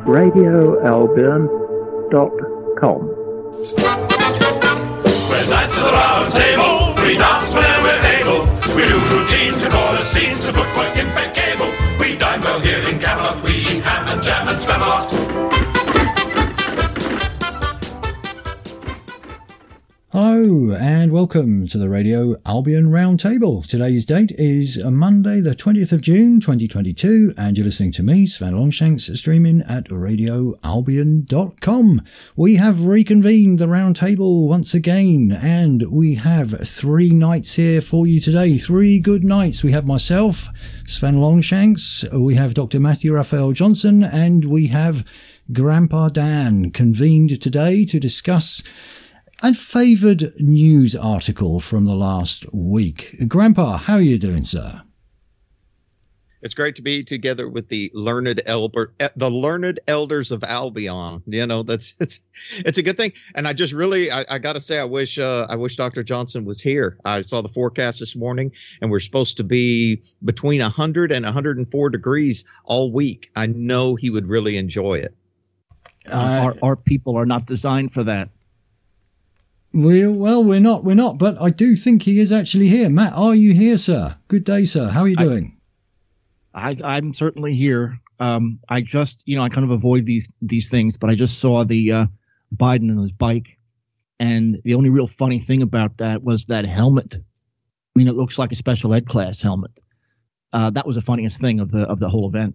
radioalbion.com. We're knights of the round table, we dance where we're able. We do routines, we call scenes, the footwork impeccable. We dine well here in Camelot, we eat ham and jam and Spamalot. Hello and welcome to the Radio Albion Roundtable. Today's date is Monday the 20th of June 2022 and you're listening to me, Sven Longshanks, streaming at radioalbion.com. We have reconvened the Roundtable once again and we have 3 nights here for you today. 3 good nights. We have myself, Sven Longshanks, we have Dr. Matthew Raphael Johnson and we have Grandpa Dan convened today to discuss a favoured news article from the last week. Grandpa, how are you doing, sir? It's great to be together with the learned elders of Albion. You know, it's a good thing. And I just really, I got to say, I wish Dr. Johnson was here. I saw the forecast this morning, and we're supposed to be between 100 and 104 degrees all week. I know he would really enjoy it. Our people are not designed for that. We're not, but I do think he is actually here. Matt, are you here, sir? Good day, sir. How are you doing? I'm certainly here. I just, I kind of avoid these things, but I just saw the Biden and his bike, and the only real funny thing about that was that helmet. I mean, it looks like a special ed class helmet. That was the funniest thing of the whole event.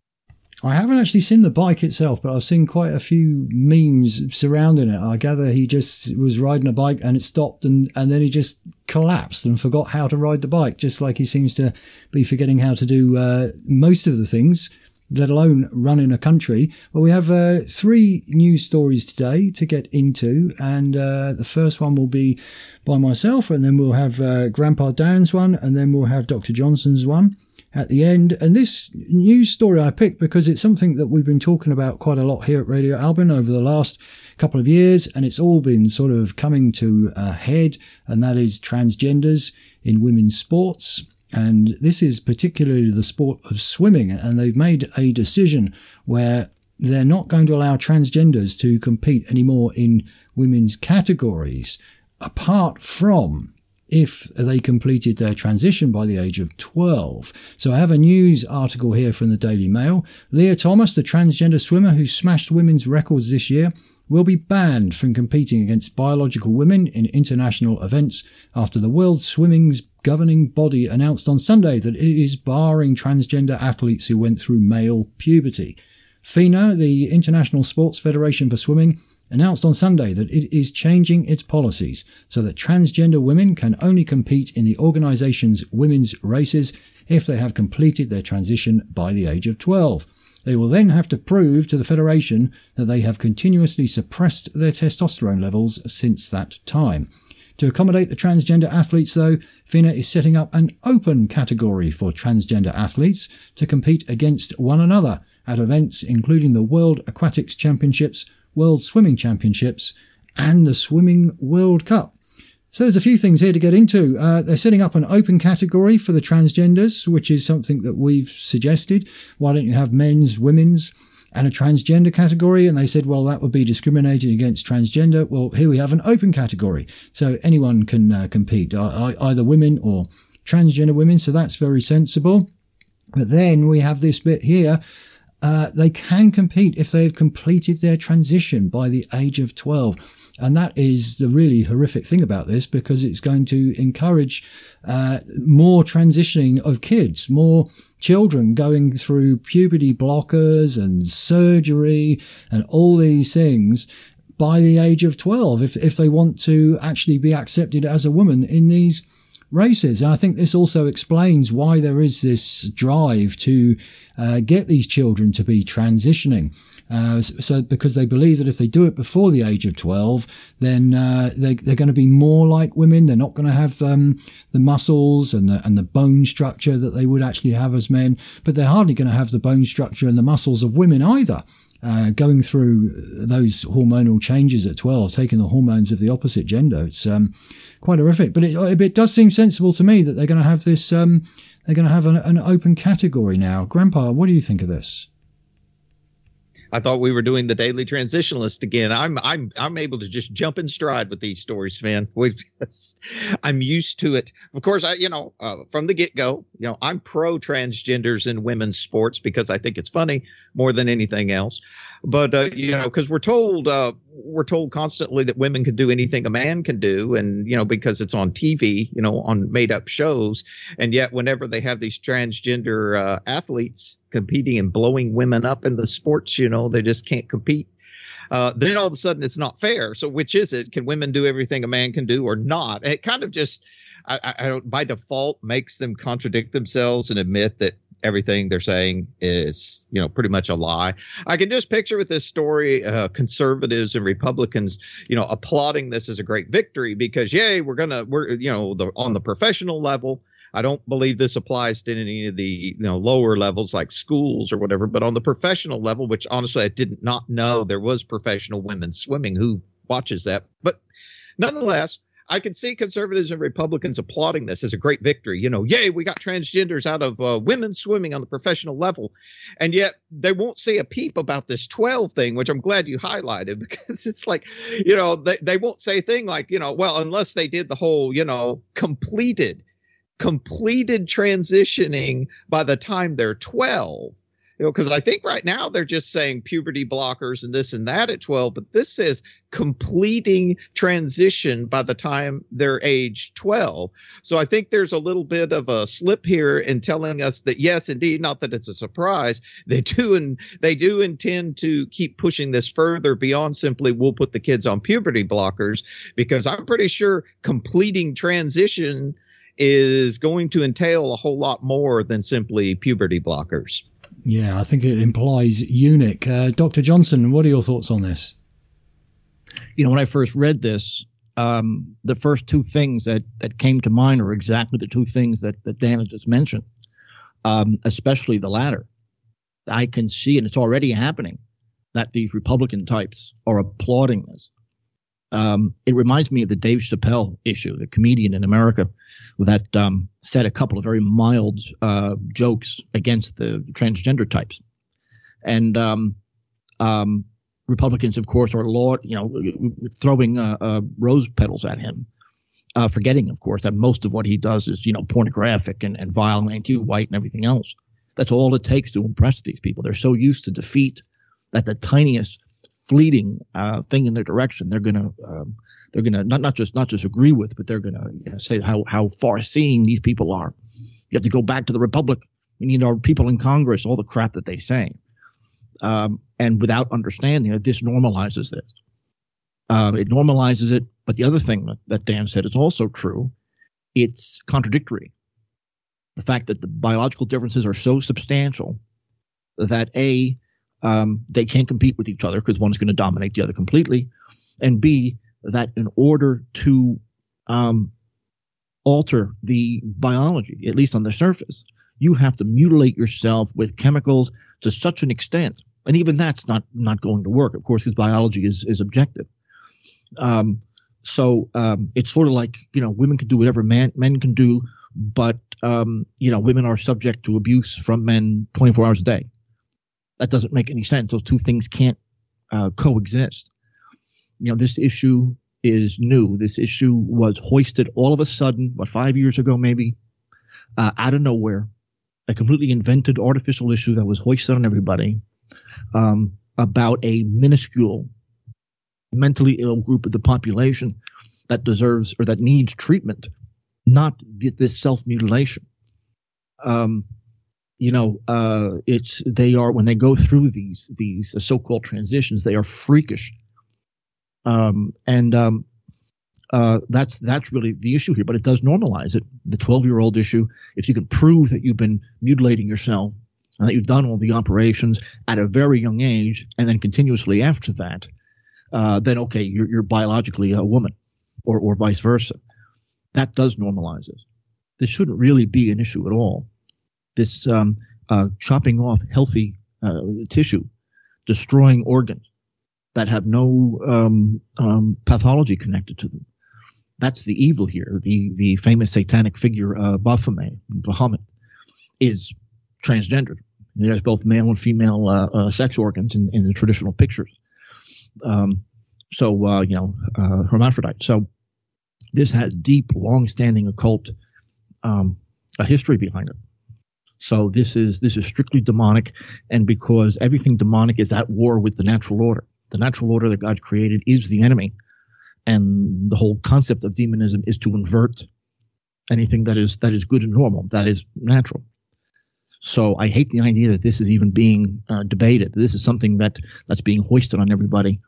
I haven't actually seen the bike itself, but I've seen quite a few memes surrounding it. I gather he just was riding a bike and it stopped and then he just collapsed and forgot how to ride the bike, just like he seems to be forgetting how to do most of the things, let alone run in a country. Well, we have 3 news stories today to get into, and the first one will be by myself, and then we'll have Grandpa Dan's one, and then we'll have Dr. Johnson's one at the end. And this news story I picked because it's something that we've been talking about quite a lot here at Radio Albion over the last couple of years, and it's all been sort of coming to a head, and that is transgenders in women's sports. And this is particularly the sport of swimming, and they've made a decision where they're not going to allow transgenders to compete anymore in women's categories, apart from if they completed their transition by the age of 12. So I have a news article here from the Daily Mail. Leah Thomas, the transgender swimmer who smashed women's records this year, will be banned from competing against biological women in international events after the World Swimming's governing body announced on Sunday that it is barring transgender athletes who went through male puberty. FINA, the International Sports Federation for Swimming, announced on Sunday that it is changing its policies so that transgender women can only compete in the organisation's women's races if they have completed their transition by the age of 12. They will then have to prove to the Federation that they have continuously suppressed their testosterone levels since that time. To accommodate the transgender athletes, though, FINA is setting up an open category for transgender athletes to compete against one another at events including the World Aquatics Championships, World Swimming Championships and the Swimming World Cup. So there's a few things here to get into. They're setting up an open category for the transgenders, which is something that we've suggested. Why don't you have men's, women's and a transgender category? And they said, well, that would be discriminating against transgender. Well, here we have an open category. So anyone can compete, either women or transgender women. So that's very sensible. But then we have this bit here. They can compete if they've completed their transition by the age of 12. And that is the really horrific thing about this, because it's going to encourage more transitioning of kids, more children going through puberty blockers and surgery and all these things by the age of 12 if they want to actually be accepted as a woman in these races. And I think this also explains why there is this drive to get these children to be transitioning. So because they believe that if they do it before the age of 12, then they're going to be more like women. They're not going to have the muscles and the bone structure that they would actually have as men, but they're hardly going to have the bone structure and the muscles of women either. Going through those hormonal changes at 12, taking the hormones of the opposite gender, it's quite horrific. But it does seem sensible to me that they're going to have this. They're going to have an open category now. Grandpa, what do you think of this? I thought we were doing the Daily Transitionalist again. I'm able to just jump in stride with these stories, man. I'm used to it. Of course, from the get-go, I'm pro transgenders in women's sports because I think it's funny more than anything else. But because we're told constantly that women can do anything a man can do, and because it's on TV, on made-up shows, and yet whenever they have these transgender athletes competing and blowing women up in the sports, they just can't compete. Then all of a sudden it's not fair. So which is it? Can women do everything a man can do or not? It kind of just, I don't, by default, makes them contradict themselves and admit that everything they're saying is, pretty much a lie. I can just picture with this story, conservatives and Republicans, applauding this as a great victory because, yay, we're on the professional level. I don't believe this applies to any of the lower levels like schools or whatever, but on the professional level, which honestly I did not know there was professional women's swimming. Who watches that? But nonetheless, I can see conservatives and Republicans applauding this as a great victory. Yay, we got transgenders out of women's swimming on the professional level. And yet they won't say a peep about this 12 thing, which I'm glad you highlighted, because it's like, they won't say a thing like, well, unless they did the whole, completed transitioning by the time they're 12. Because I think right now they're just saying puberty blockers and this and that at 12, but this says completing transition by the time they're age 12. So I think there's a little bit of a slip here in telling us that, yes, indeed, not that it's a surprise, they do intend to keep pushing this further beyond simply we'll put the kids on puberty blockers, because I'm pretty sure completing transition is going to entail a whole lot more than simply puberty blockers. Yeah, I think it implies eunuch. Dr. Johnson, what are your thoughts on this? When I first read this, the first two things that came to mind are exactly the two things that Dan had just mentioned, especially the latter. I can see, and it's already happening, that these Republican types are applauding this. It reminds me of the Dave Chappelle issue, the comedian in America that said a couple of very mild jokes against the transgender types. And Republicans, of course, are throwing rose petals at him, forgetting, of course, that most of what he does is, pornographic and vile and anti-white and everything else. That's all it takes to impress these people. They're so used to defeat that the tiniest fleeting thing in their direction, they're gonna not just agree with, but they're gonna say how far-seeing these people are. You have to go back to the Republic. We need our people in Congress. All the crap that they say, and without understanding that this normalizes this. It normalizes it. But the other thing that Dan said is also true. It's contradictory. The fact that the biological differences are so substantial that they can't compete with each other because one's going to dominate the other completely, and B, that in order to alter the biology, at least on the surface, you have to mutilate yourself with chemicals to such an extent, and even that's not going to work, of course, because biology is objective. So it's sort of like, women can do whatever men can do, but women are subject to abuse from men 24 hours a day. That doesn't make any sense. Those two things can't coexist. This issue is new. This issue was hoisted all of a sudden, 5 years ago maybe, out of nowhere, a completely invented artificial issue that was hoisted on everybody about a minuscule, mentally ill group of the population that deserves or that needs treatment, not this self-mutilation. When they go through these so-called transitions, they are freakish. That's really the issue here, but it does normalize it. The 12-year-old issue, if you can prove that you've been mutilating yourself and that you've done all the operations at a very young age and then continuously after that, then okay, you're biologically a woman or vice versa. That does normalize it. This shouldn't really be an issue at all. This chopping off healthy tissue, destroying organs that have no pathology connected to them. That's the evil here. The famous satanic figure Baphomet is transgendered. There's both male and female sex organs in the traditional pictures. Hermaphrodite. So this has deep, long-standing occult a history behind it. So this is strictly demonic, and because everything demonic is at war with the natural order. The natural order that God created is the enemy, and the whole concept of demonism is to invert anything that is good and normal, that is natural. So I hate the idea that this is even being debated. This is something that's being hoisted on everybody.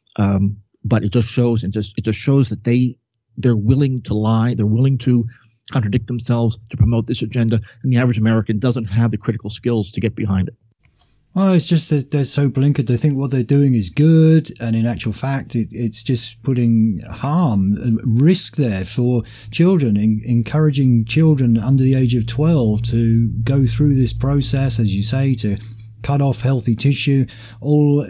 But it just shows that they're willing to lie. They're willing to contradict themselves to promote this agenda, and the average American doesn't have the critical skills to get behind it. Well, it's just that they're so blinkered. They think what they're doing is good, and in actual fact, it's just putting harm and risk there for children, encouraging children under the age of 12 to go through this process, as you say, to cut off healthy tissue, all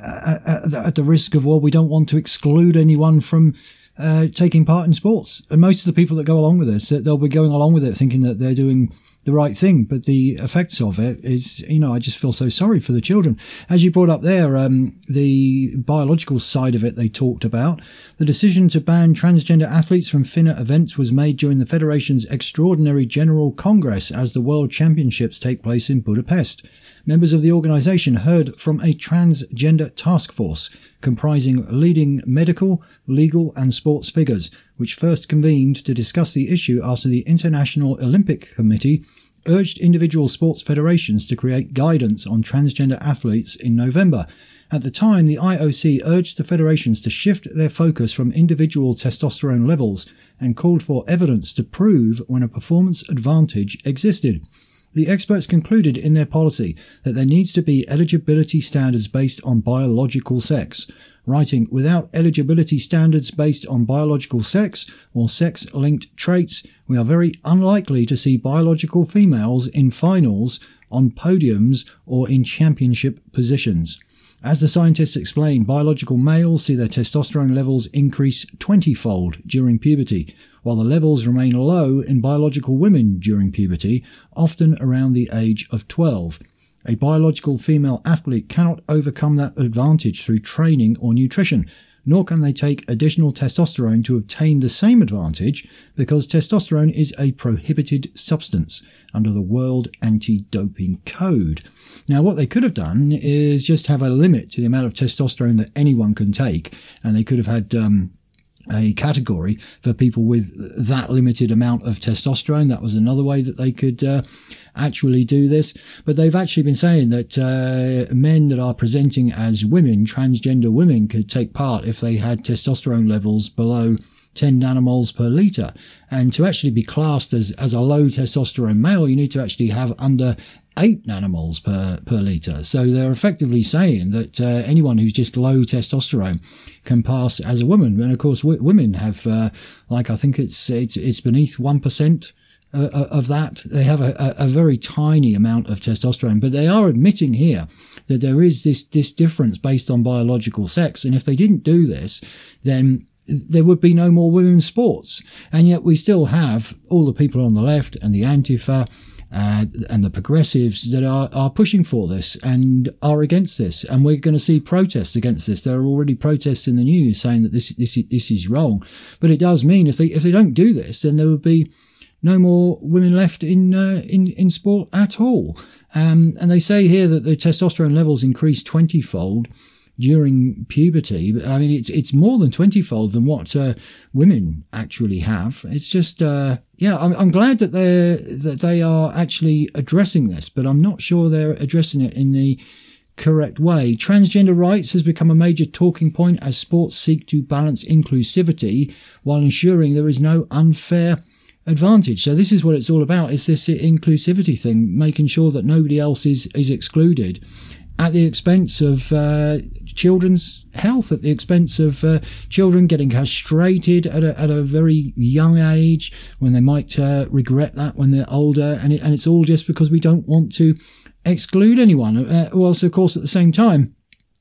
at the risk of, well, we don't want to exclude anyone from taking part in sports. And most of the people that go along with this, they'll be going along with it thinking that they're doing the right thing. But the effects of it is, I just feel so sorry for the children. As you brought up there, the biological side of it they talked about. The decision to ban transgender athletes from FINA events was made during the Federation's Extraordinary General Congress as the World Championships take place in Budapest. Members of the organisation heard from a transgender task force comprising leading medical, legal and sports figures, which first convened to discuss the issue after the International Olympic Committee urged individual sports federations to create guidance on transgender athletes in November. At the time, the IOC urged the federations to shift their focus from individual testosterone levels and called for evidence to prove when a performance advantage existed. The experts concluded in their policy that there needs to be eligibility standards based on biological sex, writing, "Without eligibility standards based on biological sex or sex-linked traits, we are very unlikely to see biological females in finals, on podiums, or in championship positions." As the scientists explain, biological males see their testosterone levels increase 20-fold during puberty, while the levels remain low in biological women during puberty, often around the age of 12. A biological female athlete cannot overcome that advantage through training or nutrition, nor can they take additional testosterone to obtain the same advantage, because testosterone is a prohibited substance under the World Anti-Doping Code. Now, what they could have done is just have a limit to the amount of testosterone that anyone can take, and they could have had a category for people with that limited amount of testosterone. That was another way that they could actually do this. But they've actually been saying that men that are presenting as women, transgender women, could take part if they had testosterone levels below 10 nanomoles per litre. And to actually be classed as a low testosterone male, you need to actually have under 8 nanomoles per litre. So they're effectively saying that anyone who's just low testosterone can pass as a woman. And of course, women have, I think it's beneath 1% of that. They have a very tiny amount of testosterone, but they are admitting here that there is this difference based on biological sex. And if they didn't do this, then there would be no more women's sports. And yet we still have all the people on the left and the Antifa and the progressives that are pushing for this and are against this. And we're going to see protests against this. There are already protests in the news saying that this is wrong. But it does mean if they don't do this, then there would be no more women left in sport at all. And they say here that the testosterone levels increase 20-fold during puberty. I mean, it's more than 20-fold than what women actually have. It's just, I'm glad that they are actually addressing this, but I'm not sure they're addressing it in the correct way. Transgender rights has become a major talking point as sports seek to balance inclusivity while ensuring there is no unfair advantage. So this is what it's all about. It's this inclusivity thing, making sure that nobody else is excluded at the expense of children's health, at the expense of children getting castrated at a very young age when they might regret that when they're older. And it's all just because we don't want to exclude anyone. Whilst, of course, at the same time,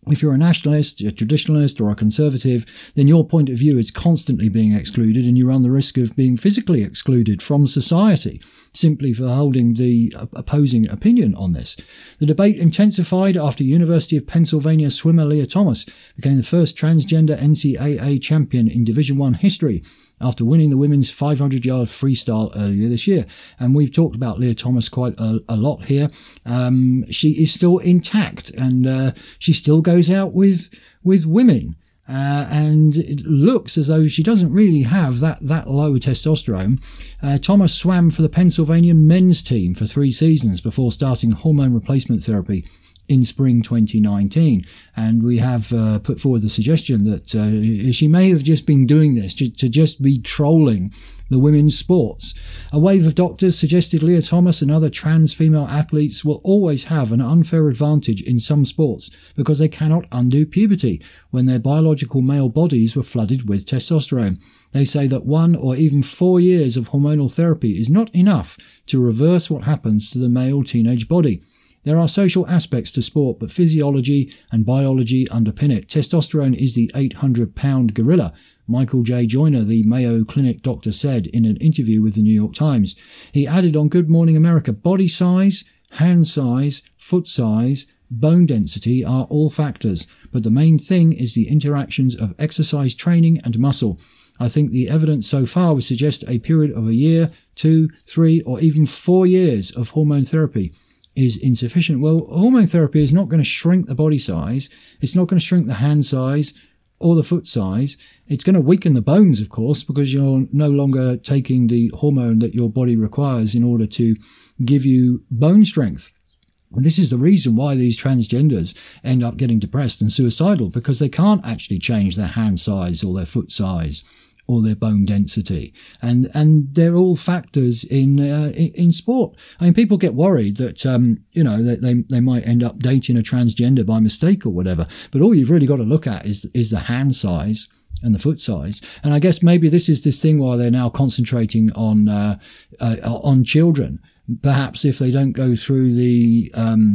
If you're a nationalist, a traditionalist, or a conservative, then your point of view is constantly being excluded, and you run the risk of being physically excluded from society simply for holding the opposing opinion on this. The debate intensified after University of Pennsylvania swimmer Leah Thomas became the first transgender NCAA champion in Division I history, after winning the women's 500-yard freestyle earlier this year. And we've talked about Leah Thomas quite a lot here. She is still intact, and she still goes out with women. And it looks as though she doesn't really have that low testosterone. Thomas swam for the Pennsylvania men's team for 3 seasons before starting hormone replacement therapy in spring 2019, and we have put forward the suggestion that she may have just been doing this to just be trolling the women's sports. A wave of doctors suggested Leah Thomas and other trans female athletes will always have an unfair advantage in some sports because they cannot undo puberty when their biological male bodies were flooded with testosterone. They say that 1 or even 4 years of hormonal therapy is not enough to reverse what happens to the male teenage body. There are social aspects to sport, but physiology and biology underpin it. Testosterone is the 800-pound gorilla, Michael J. Joyner, the Mayo Clinic doctor, said in an interview with the New York Times. He added on Good Morning America, body size, hand size, foot size, bone density are all factors, but the main thing is the interactions of exercise training and muscle. I think the evidence so far would suggest a period of 1 year, 2, 3, or even 4 years of hormone therapy is insufficient. Well, hormone therapy is not going to shrink the body size. It's not going to shrink the hand size or the foot size. It's going to weaken the bones, of course, because you're no longer taking the hormone that your body requires in order to give you bone strength. And this is the reason why these transgenders end up getting depressed and suicidal, because they can't actually change their hand size or their foot size or their bone density, and they're all factors in sport. I mean, people get worried that that they might end up dating a transgender by mistake or whatever. But all you've really got to look at is the hand size and the foot size. And I guess maybe this is this thing why they're now concentrating on children. Perhaps if they don't go through the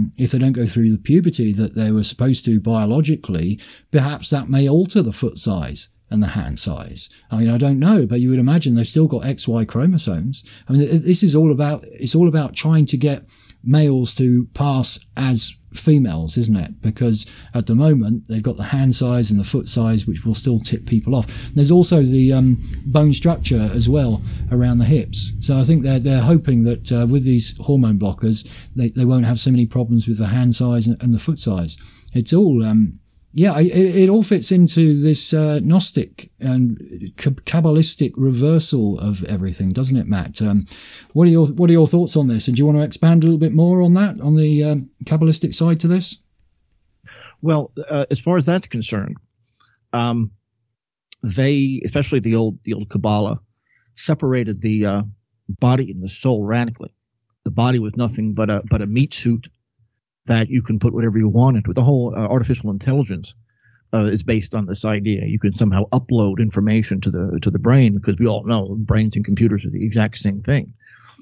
puberty that they were supposed to biologically, perhaps that may alter the foot size and the hand size. I mean, I don't know, but you would imagine they've still got XY chromosomes. I mean, this is all about trying to get males to pass as females, isn't it? Because at the moment they've got the hand size and the foot size, which will still tip people off. There's also the bone structure as well around the hips. So I think they're hoping that with these hormone blockers, they won't have so many problems with the hand size and the foot size. It's all it all fits into this Gnostic and Kabbalistic reversal of everything, doesn't it, Matt? What are your thoughts on this? And do you want to expand a little bit more on that, on the Kabbalistic side to this? Well, as far as that's concerned, they, especially the old Kabbalah, separated the body and the soul radically. The body was nothing but a meat suit that you can put whatever you want into. The whole artificial intelligence is based on this idea. You can somehow upload information to the brain, because we all know brains and computers are the exact same thing.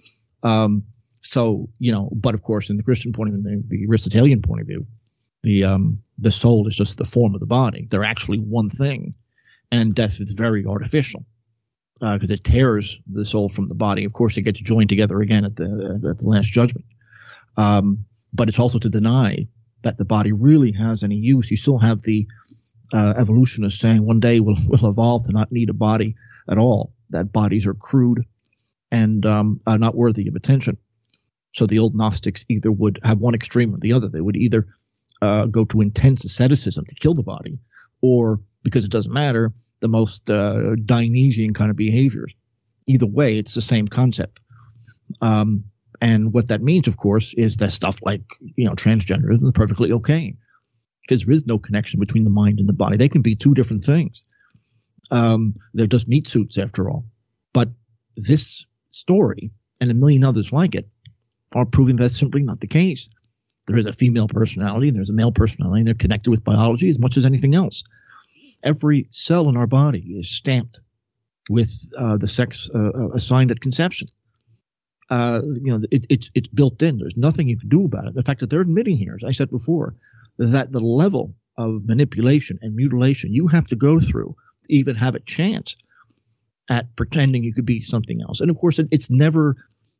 But of course, in the Christian point of view, the Aristotelian point of view, the soul is just the form of the body. They're actually one thing, and death is very artificial because it tears the soul from the body. Of course, it gets joined together again at the Last Judgment. But it's also to deny that the body really has any use. You still have the evolutionists saying one day we'll evolve to not need a body at all, that bodies are crude and are not worthy of attention. So the old Gnostics either would have one extreme or the other. They would either go to intense asceticism to kill the body, or, because it doesn't matter, the most Dionysian kind of behaviors. Either way, it's the same concept. And what that means, of course, is that stuff like, transgenderism is perfectly okay, because there is no connection between the mind and the body. They can be two different things. They're just meat suits, after all. But this story and a million others like it are proving that's simply not the case. There is a female personality, there's a male personality, and they're connected with biology as much as anything else. Every cell in our body is stamped with the sex assigned at conception. It's built in. There's nothing you can do about it. The fact that they're admitting here, as I said before, that the level of manipulation and mutilation you have to go through to even have a chance at pretending you could be something else. And of course, it's never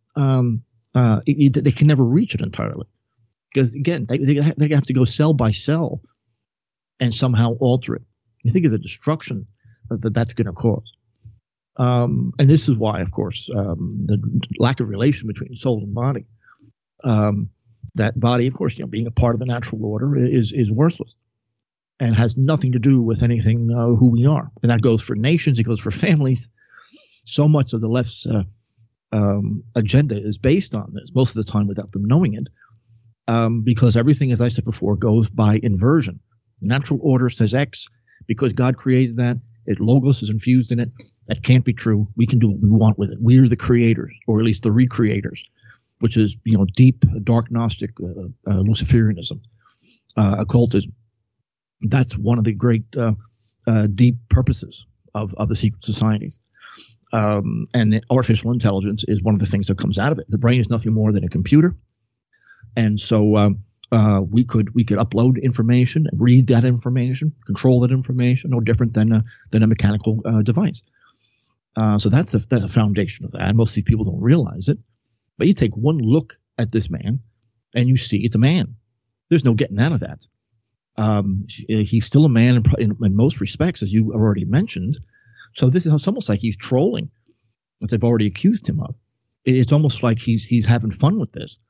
they can never reach it entirely, because again, they have to go cell by cell and somehow alter it. You think of the destruction that's going to cause. And this is why, of course, the lack of relation between soul and body, that body, of course, being a part of the natural order is worthless and has nothing to do with anything who we are. And that goes for nations. It goes for families. So much of the left's agenda is based on this, most of the time without them knowing it, because everything, as I said before, goes by inversion. Natural order says X because God created that. Logos is infused in it. That can't be true. We can do what we want with it. We're the creators, or at least the recreators, which is deep dark Gnostic Luciferianism, occultism. That's one of the great deep purposes of the secret societies. And artificial intelligence is one of the things that comes out of it. The brain is nothing more than a computer, and so we could upload information, read that information, control that information, no different than a mechanical device. So that's the foundation of that. Most of these people don't realize it, but you take one look at this man, and you see it's a man. There's no getting out of that. He's still a man in most respects, as you already mentioned. So it's almost like he's trolling, what they've already accused him of. It's almost like he's having fun with this.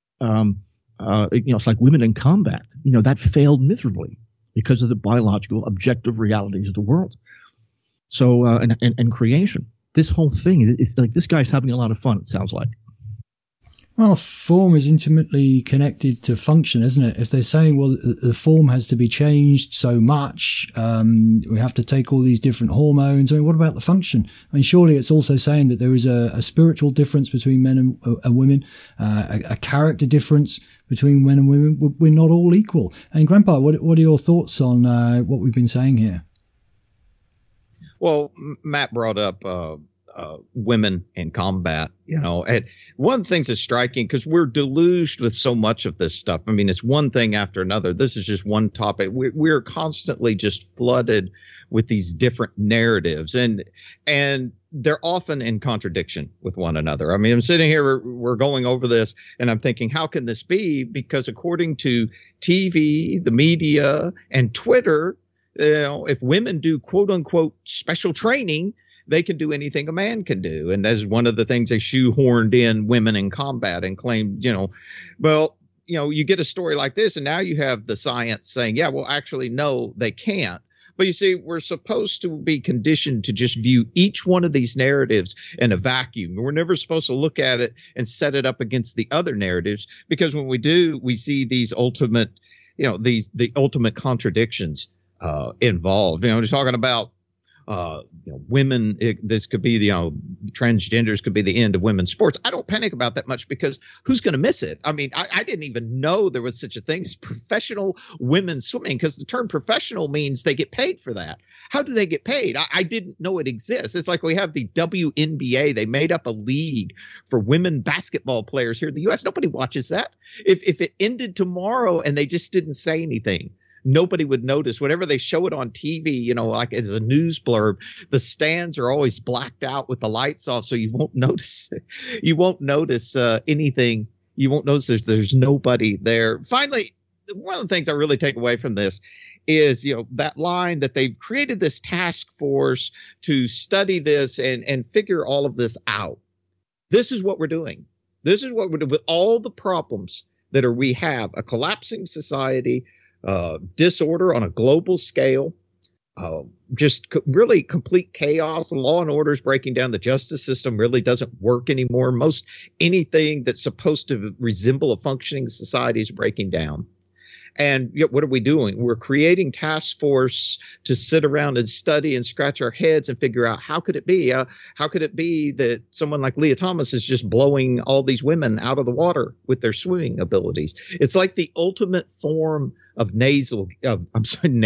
It's like women in combat. That failed miserably because of the biological, objective realities of the world. So and creation. This whole thing, it's like this guy's having a lot of fun. It sounds like. Well, form is intimately connected to function, isn't it? If they're saying, well, the form has to be changed so much, we have to take all these different hormones. I mean, what about the function? I mean, surely it's also saying that there is a spiritual difference between men and women, a character difference between men and women. We're not all equal. And Grandpa, what are your thoughts on what we've been saying here? Well, Matt brought up women in combat, and one of the things that's striking, because we're deluged with so much of this stuff. I mean, it's one thing after another. This is just one topic. We're constantly just flooded with these different narratives, and they're often in contradiction with one another. I mean, I'm sitting here, we're going over this, and I'm thinking, how can this be? Because according to TV, the media, and Twitter, if women do quote unquote special training, they can do anything a man can do. And that's one of the things they shoehorned in women in combat and claimed, you get a story like this, and now you have the science saying, yeah, well, actually, no, they can't. But you see, we're supposed to be conditioned to just view each one of these narratives in a vacuum. We're never supposed to look at it and set it up against the other narratives, because when we do, we see these ultimate, the ultimate contradictions involved. We're talking about women. This could be transgenders could be the end of women's sports. I don't panic about that much, because who's going to miss it? I mean, I didn't even know there was such a thing as professional women's swimming, because the term professional means they get paid for that. How do they get paid? I didn't know it exists. It's like we have the WNBA. They made up a league for women basketball players here in the U.S. Nobody watches that. If it ended tomorrow and they just didn't say anything, nobody would notice. Whenever they show it on TV, like as a news blurb, the stands are always blacked out with the lights off, so you won't notice it. You won't notice anything. You won't notice there's nobody there. Finally, one of the things I really take away from this is, that line that they've created this task force to study this and figure all of this out. This is what we're doing. This is what we're doing with all the problems that we have: a collapsing society, disorder on a global scale, really complete chaos. Law and order is breaking down. The justice system really doesn't work anymore. Most anything that's supposed to resemble a functioning society is breaking down. And yet, what are we doing? We're creating task force to sit around and study and scratch our heads and figure out, how could it be? How could it be that someone like Leah Thomas is just blowing all these women out of the water with their swimming abilities? It's like the ultimate form of nasal. I'm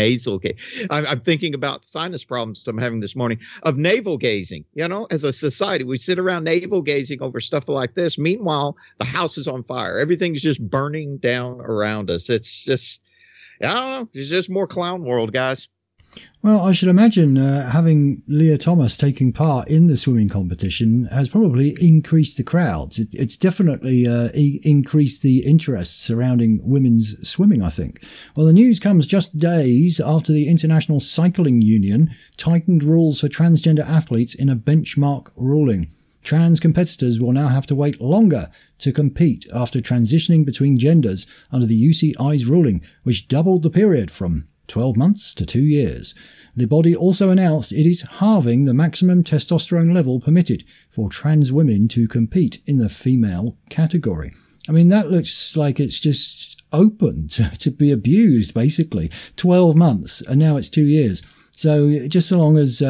thinking about sinus problems I'm having this morning, of navel gazing. As a society, we sit around navel gazing over stuff like this. Meanwhile, the house is on fire. Everything's just burning down around us. It's just, I don't know. It's just more clown world, guys. Well, I should imagine having Leah Thomas taking part in the swimming competition has probably increased the crowds. It's definitely increased the interest surrounding women's swimming, I think. Well, the news comes just days after the International Cycling Union tightened rules for transgender athletes in a benchmark ruling. Trans competitors will now have to wait longer to compete after transitioning between genders under the UCI's ruling, which doubled the period from 12 months to 2 years. The body also announced it is halving the maximum testosterone level permitted for trans women to compete in the female category. I mean, that looks like it's just open to be abused, basically. 12 months, and now it's 2 years. So just so long as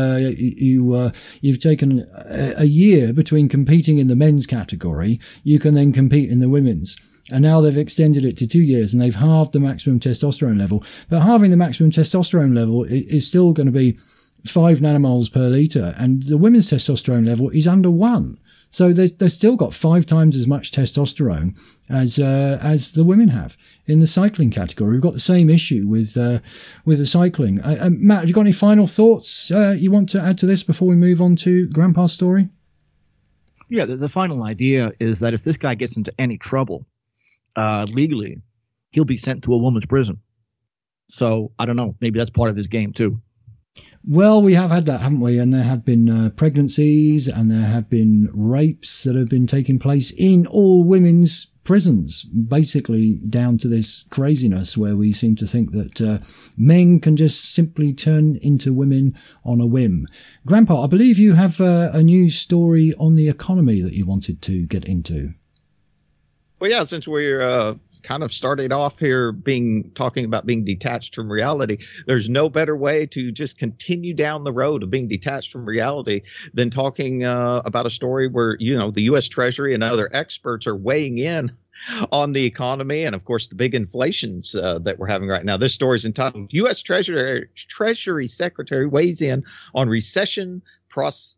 you've taken a year between competing in the men's category, you can then compete in the women's. And now they've extended it to 2 years and they've halved the maximum testosterone level. But halving the maximum testosterone level is still going to be 5 nanomoles per litre. And the women's testosterone level is under 1. So they've still got 5 times as much testosterone as the women have in the cycling category. We've got the same issue with the cycling. Matt, have you got any final thoughts you want to add to this before we move on to Grandpa's story? Yeah, the final idea is that if this guy gets into any trouble, legally, he'll be sent to a woman's prison. So I don't know. Maybe that's part of his game too. Well, we have had that, haven't we? And there have been pregnancies and there have been rapes that have been taking place in all women's prisons, basically down to this craziness where we seem to think that men can just simply turn into women on a whim. Grandpa, I believe you have a new story on the economy that you wanted to get into. Well, yeah, since we're kind of started off here talking about being detached from reality, there's no better way to just continue down the road of being detached from reality than talking about a story where, the U.S. Treasury and other experts are weighing in on the economy and, of course, the big inflations that we're having right now. This story is entitled U.S. Treasury Secretary Weighs In on Recession Prospects.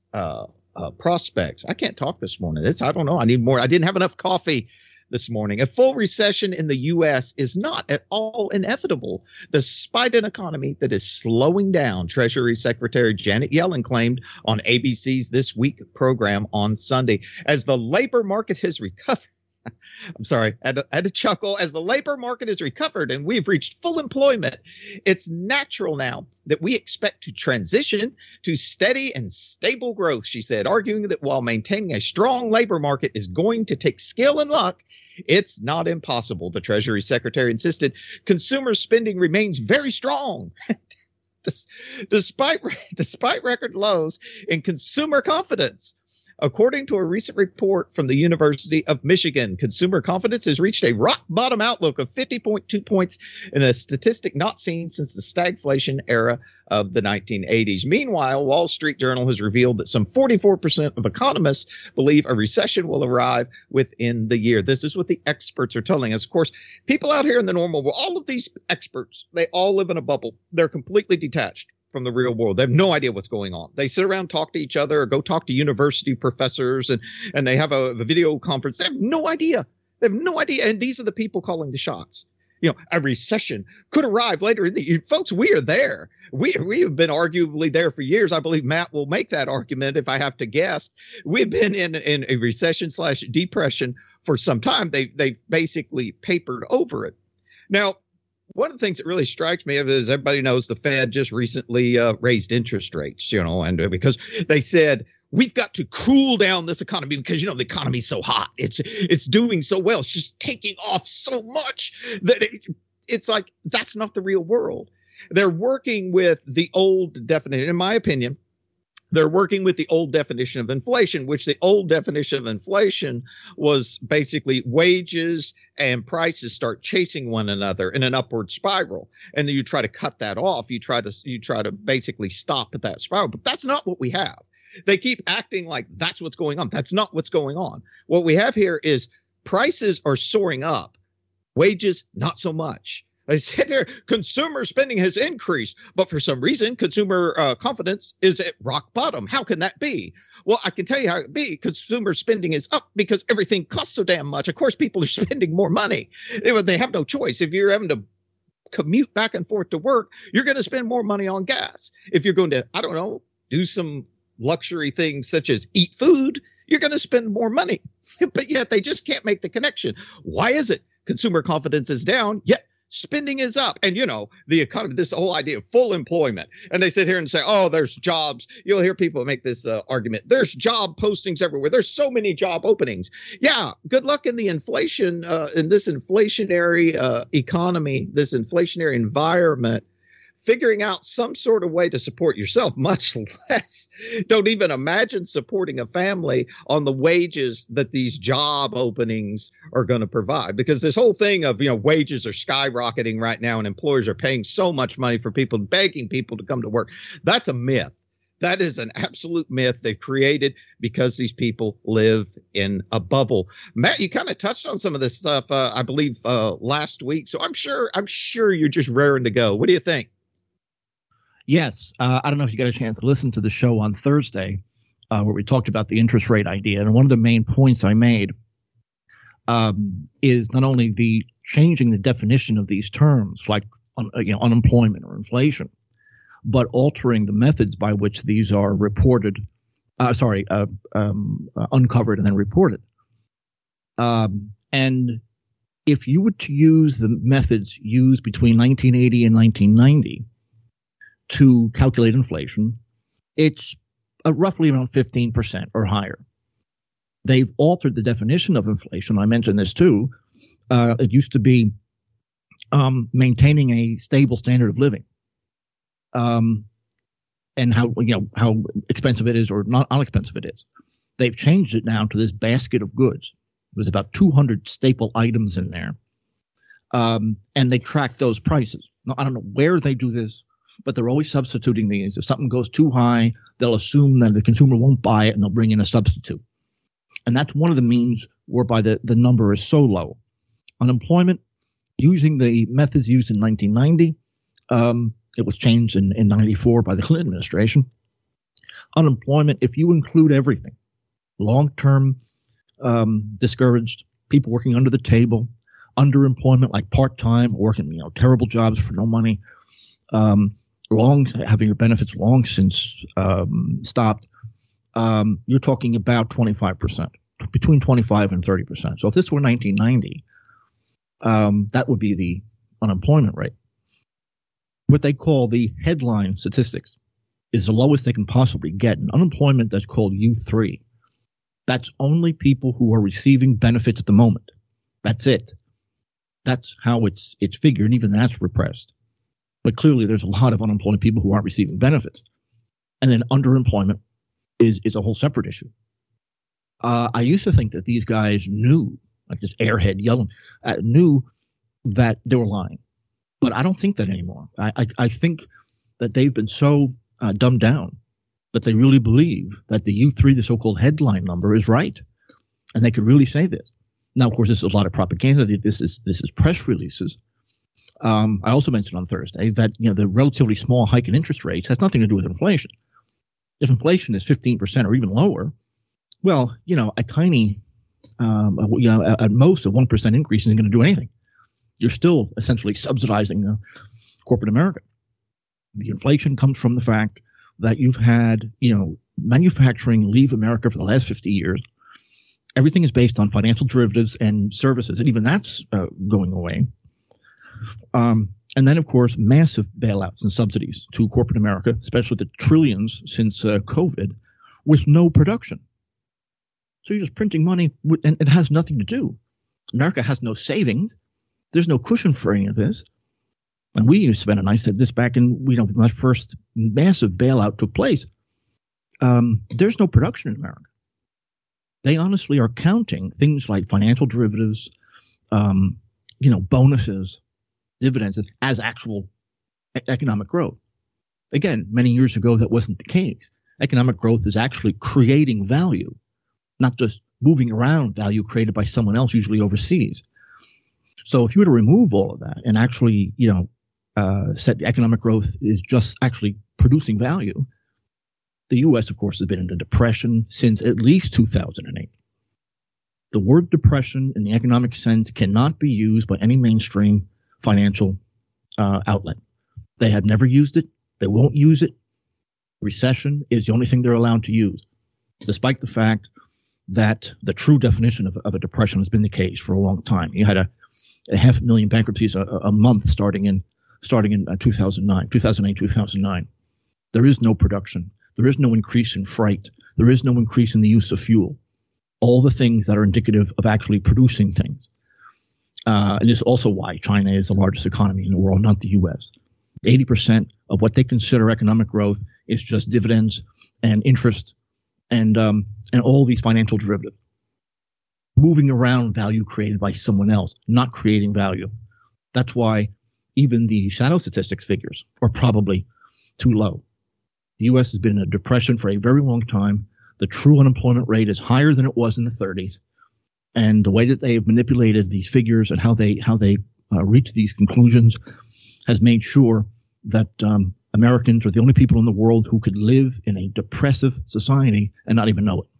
I can't talk this morning. I don't know. I need more. I didn't have enough coffee this morning. A full recession in the U.S. is not at all inevitable, despite an economy that is slowing down, Treasury Secretary Janet Yellen claimed on ABC's This Week program on Sunday. As the labor market has recovered, I'm sorry, I had to chuckle. As the labor market has recovered and we've reached full employment, it's natural now that we expect to transition to steady and stable growth, she said, arguing that while maintaining a strong labor market is going to take skill and luck, it's not impossible, the Treasury Secretary insisted. Consumer spending remains very strong. Despite record lows in consumer confidence. According to a recent report from the University of Michigan, consumer confidence has reached a rock bottom outlook of 50.2 points in a statistic not seen since the stagflation era of the 1980s. Meanwhile, Wall Street Journal has revealed that some 44% of economists believe a recession will arrive within the year. This is what the experts are telling us. Of course, people out here in the normal world, all of these experts, they all live in a bubble. They're completely detached from the real world. They have no idea what's going on. They sit around, talk to each other, or go talk to university professors, and they have a video conference. They have no idea. They have no idea. And these are the people calling the shots. A recession could arrive later in the year. Folks, we are there. We have been arguably there for years. I believe Matt will make that argument if I have to guess. We've been in a recession / depression for some time. They basically papered over it. Now, one of the things that really strikes me is everybody knows the Fed just recently raised interest rates, and because they said we've got to cool down this economy because, the economy's so hot. It's doing so well. It's just taking off so much that it's like that's not the real world. They're working with the old definition, in my opinion. They're working with the old definition of inflation, which the old definition of inflation was basically wages and prices start chasing one another in an upward spiral. And then you try to cut that off. You try to basically stop at that spiral. But that's not what we have. They keep acting like that's what's going on. That's not what's going on. What we have here is prices are soaring up, wages not so much. I said there, consumer spending has increased, but for some reason, consumer confidence is at rock bottom. How can that be? Well, I can tell you how it can be. Consumer spending is up because everything costs so damn much. Of course, people are spending more money. They have no choice. If you're having to commute back and forth to work, you're going to spend more money on gas. If you're going to, I don't know, do some luxury things such as eat food, you're going to spend more money. But yet they just can't make the connection. Why is it? Consumer confidence is down, yet spending is up. And, the economy, this whole idea of full employment. And they sit here and say, oh, there's jobs. You'll hear people make this argument. There's job postings everywhere. There's so many job openings. Yeah, good luck in the inflation, in this inflationary economy, this inflationary environment, figuring out some sort of way to support yourself, much less don't even imagine supporting a family on the wages that these job openings are going to provide. Because this whole thing of, wages are skyrocketing right now and employers are paying so much money for people, begging people to come to work. That's a myth. That is an absolute myth they've created because these people live in a bubble. Matt, you kind of touched on some of this stuff, I believe, last week. So I'm sure you're just raring to go. What do you think? Yes. I don't know if you got a chance to listen to the show on Thursday where we talked about the interest rate idea. And one of the main points I made is not only the changing the definition of these terms like unemployment or inflation, but altering the methods by which these are reported, uncovered and then reported. And if you were to use the methods used between 1980 and 1990, to calculate inflation, it's roughly around 15% or higher. They've altered the definition of inflation. I mentioned this too. It used to be maintaining a stable standard of living, and how expensive it is or not inexpensive it is. They've changed it now to this basket of goods. There's about 200 staple items in there, and they track those prices. Now, I don't know where they do this, but they're always substituting these. If something goes too high, they'll assume that the consumer won't buy it and they'll bring in a substitute. And that's one of the means whereby the number is so low. Unemployment, using the methods used in 1990, it was changed in 94 by the Clinton administration. Unemployment, if you include everything, long-term discouraged, people working under the table, underemployment like part-time, working terrible jobs for no money, having your benefits long since stopped, you're talking about 25%, between 25 and 30%. So if this were 1990, that would be the unemployment rate. What they call the headline statistics is the lowest they can possibly get. And unemployment, that's called U3. That's only people who are receiving benefits at the moment. That's it. That's how it's figured, and even that's repressed. But clearly, there's a lot of unemployed people who aren't receiving benefits. And then underemployment is a whole separate issue. I used to think that these guys knew, like this airhead yelling, knew that they were lying. But I don't think that anymore. I think that they've been so dumbed down that they really believe that the U3, the so-called headline number, is right. And they could really say this. Now, of course, this is a lot of propaganda. This is press releases. I also mentioned on Thursday that the relatively small hike in interest rates has nothing to do with inflation. If inflation is 15% or even lower, well, a tiny, at most a 1% increase isn't going to do anything. You're still essentially subsidizing corporate America. The inflation comes from the fact that you've had, manufacturing leave America for the last 50 years. Everything is based on financial derivatives and services, and even that's going away. And then, of course, massive bailouts and subsidies to corporate America, especially the trillions since COVID, with no production. So you're just printing money, and it has nothing to do. America has no savings. There's no cushion for any of this. And Sven and I said this back in, when that first massive bailout took place. There's no production in America. They honestly are counting things like financial derivatives, bonuses, dividends as actual economic growth. Again, many years ago, that wasn't the case. Economic growth is actually creating value, not just moving around value created by someone else, usually overseas. So if you were to remove all of that and actually, said economic growth is just actually producing value, the U.S., of course, has been in a depression since at least 2008. The word depression in the economic sense cannot be used by any mainstream financial outlet. They have never used it. They won't use it. Recession is the only thing they're allowed to use, despite the fact that the true definition of a depression has been the case for a long time. You had a 500,000 bankruptcies a month starting in 2008, 2009. There is no production. There is no increase in freight. There is no increase in the use of fuel. All the things that are indicative of actually producing things. And this is also why China is the largest economy in the world, not the U.S. 80% of what they consider economic growth is just dividends and interest and all these financial derivatives. Moving around value created by someone else, not creating value. That's why even the shadow statistics figures are probably too low. The U.S. has been in a depression for a very long time. The true unemployment rate is higher than it was in the 30s. And the way that they have manipulated these figures and how they reach these conclusions has made sure that Americans are the only people in the world who could live in a depressive society and not even know it.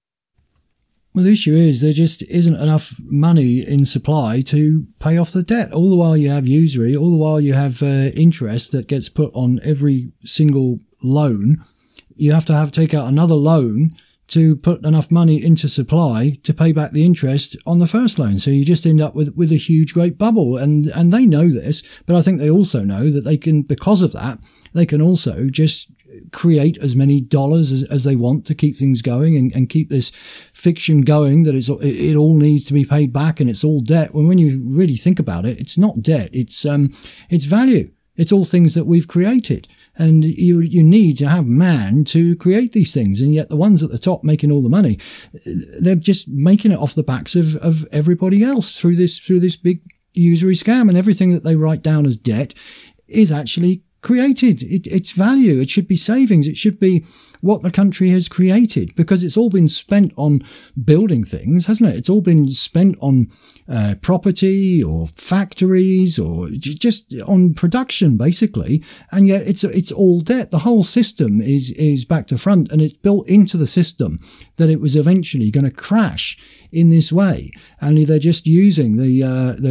Well, the issue is there just isn't enough money in supply to pay off the debt. All the while you have usury, all the while you have interest that gets put on every single loan. You have to take out another loan to put enough money into supply to pay back the interest on the first loan. So you just end up with a huge, great bubble. And they know this, but I think they also know that they can, because of that, they can also just create as many dollars as they want to keep things going and keep this fiction going that it all needs to be paid back and it's all debt. When you really think about it, it's not debt. It's value. It's all things that we've created. And you need to have man to create these things. And yet the ones at the top making all the money, they're just making it off the backs of everybody else through this big usury scam. And everything that they write down as debt is actually created. It's value. It should be savings. It should be what the country has created, because it's all been spent on building things, hasn't it? It's all been spent on property or factories or just on production, basically. And yet it's all debt. The whole system is back to front, and it's built into the system that it was eventually going to crash in this way. And they're just using the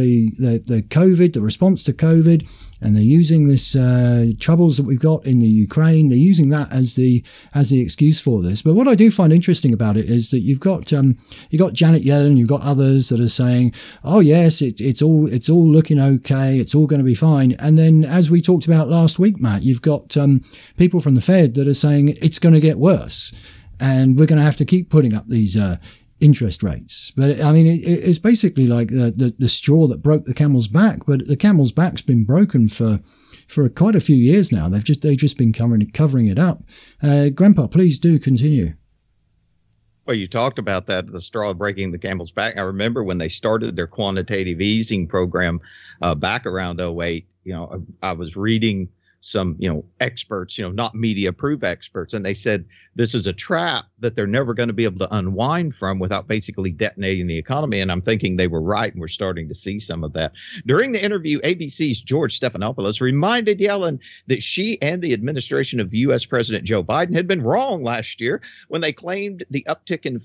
COVID, the response to COVID, and they're using this troubles that we've got in the Ukraine. They're using that as the excuse for this. But what I do find interesting about it is that you've got Janet Yellen, you've got others that are saying, "Oh yes, it's all looking okay. It's all going to be fine." And then, as we talked about last week, Matt, you've got people from the Fed that are saying it's going to get worse, and we're going to have to keep putting up these interest rates. But I mean, it's basically like the straw that broke the camel's back. But the camel's back's been broken for quite a few years now. They've just been covering it up. Grandpa, please do continue. Well, you talked about that, the straw breaking the camel's back. I remember when they started their quantitative easing program back around 2008. I was reading some, experts, not media-approved experts, and they said this is a trap that they're never going to be able to unwind from without basically detonating the economy. And I'm thinking they were right, and we're starting to see some of that. During the interview, ABC's George Stephanopoulos reminded Yellen that she and the administration of U.S. President Joe Biden had been wrong last year when they claimed the uptick in